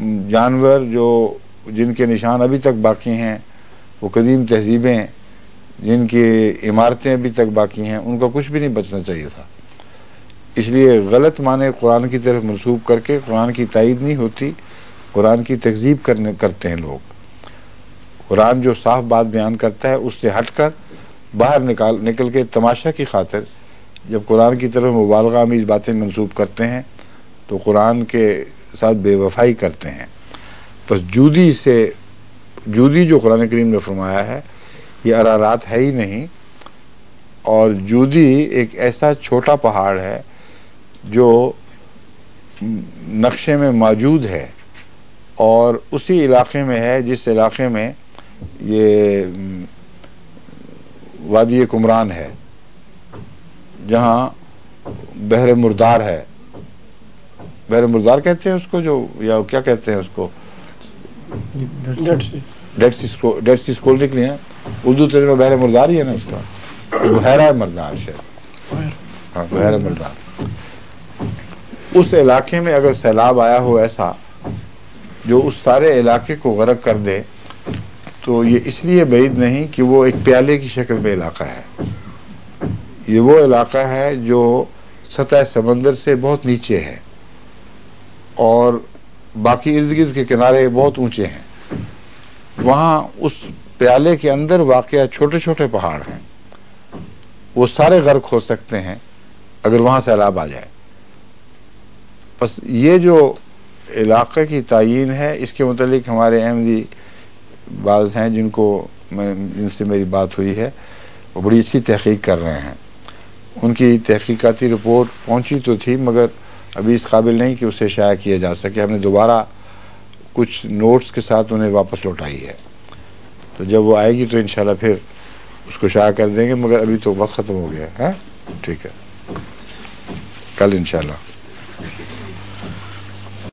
جانور جن کے نشان ابھی تک باقی ہیں، وہ قدیم تہذیبیں جن کی عمارتیں ابھی تک باقی ہیں، ان کا کچھ بھی نہیں بچنا چاہیے تھا. اس لیے غلط معنی قرآن کی طرف منسوب کر کے قرآن کی تائید نہیں ہوتی، قرآن کی تکذیب کرتے ہیں لوگ. قرآن جو صاف بات بیان کرتا ہے اس سے ہٹ کر باہر نکل کے تماشا کی خاطر جب قرآن کی طرف مبالغہ آمیز باتیں منسوب کرتے ہیں تو قرآن کے ساتھ بے وفائی کرتے ہیں. بس جودی جو قرآن کریم نے فرمایا ہے یہ ارارات ہے ہی نہیں، اور جودی ایک ایسا چھوٹا پہاڑ ہے جو نقشے میں موجود ہے اور اسی علاقے میں ہے جس علاقے میں یہ وادی کمران ہے، جہاں بحر مردار ہے. بحر مردار کہتے ہیں اس کو، جو یا کیا کہتے ہیں اس کو، ڈیڈ سی اسکرول لکھ لیا، اردو ترجمہ بحر مردار ہی ہے نا اس کا، بحیرہ مردار شاید، ہاں بحیرہ مردار. اس علاقے میں اگر سیلاب آیا ہو ایسا جو اس سارے علاقے کو غرق کر دے تو یہ اس لیے بعید نہیں کہ وہ ایک پیالے کی شکل میں علاقہ ہے. یہ وہ علاقہ ہے جو سطح سمندر سے بہت نیچے ہے اور باقی ارد گرد کے کنارے بہت اونچے ہیں. وہاں اس پیالے کے اندر واقع چھوٹے چھوٹے پہاڑ ہیں، وہ سارے غرق ہو سکتے ہیں اگر وہاں سیلاب آ جائے. بس یہ جو علاقے کی تعیین ہے اس کے متعلق ہمارے احمدی بعض ہیں جن سے میری بات ہوئی ہے، وہ بڑی اچھی تحقیق کر رہے ہیں. ان کی تحقیقاتی رپورٹ پہنچی تو تھی مگر ابھی اس قابل نہیں کہ اسے شائع کیا جا سکے. ہم نے دوبارہ کچھ نوٹس کے ساتھ انہیں واپس لوٹائی ہے، تو جب وہ آئے گی تو انشاءاللہ پھر اس کو شائع کر دیں گے، مگر ابھی تو وقت ختم ہو گیا ہے. ٹھیک ہے، کل انشاءاللہ.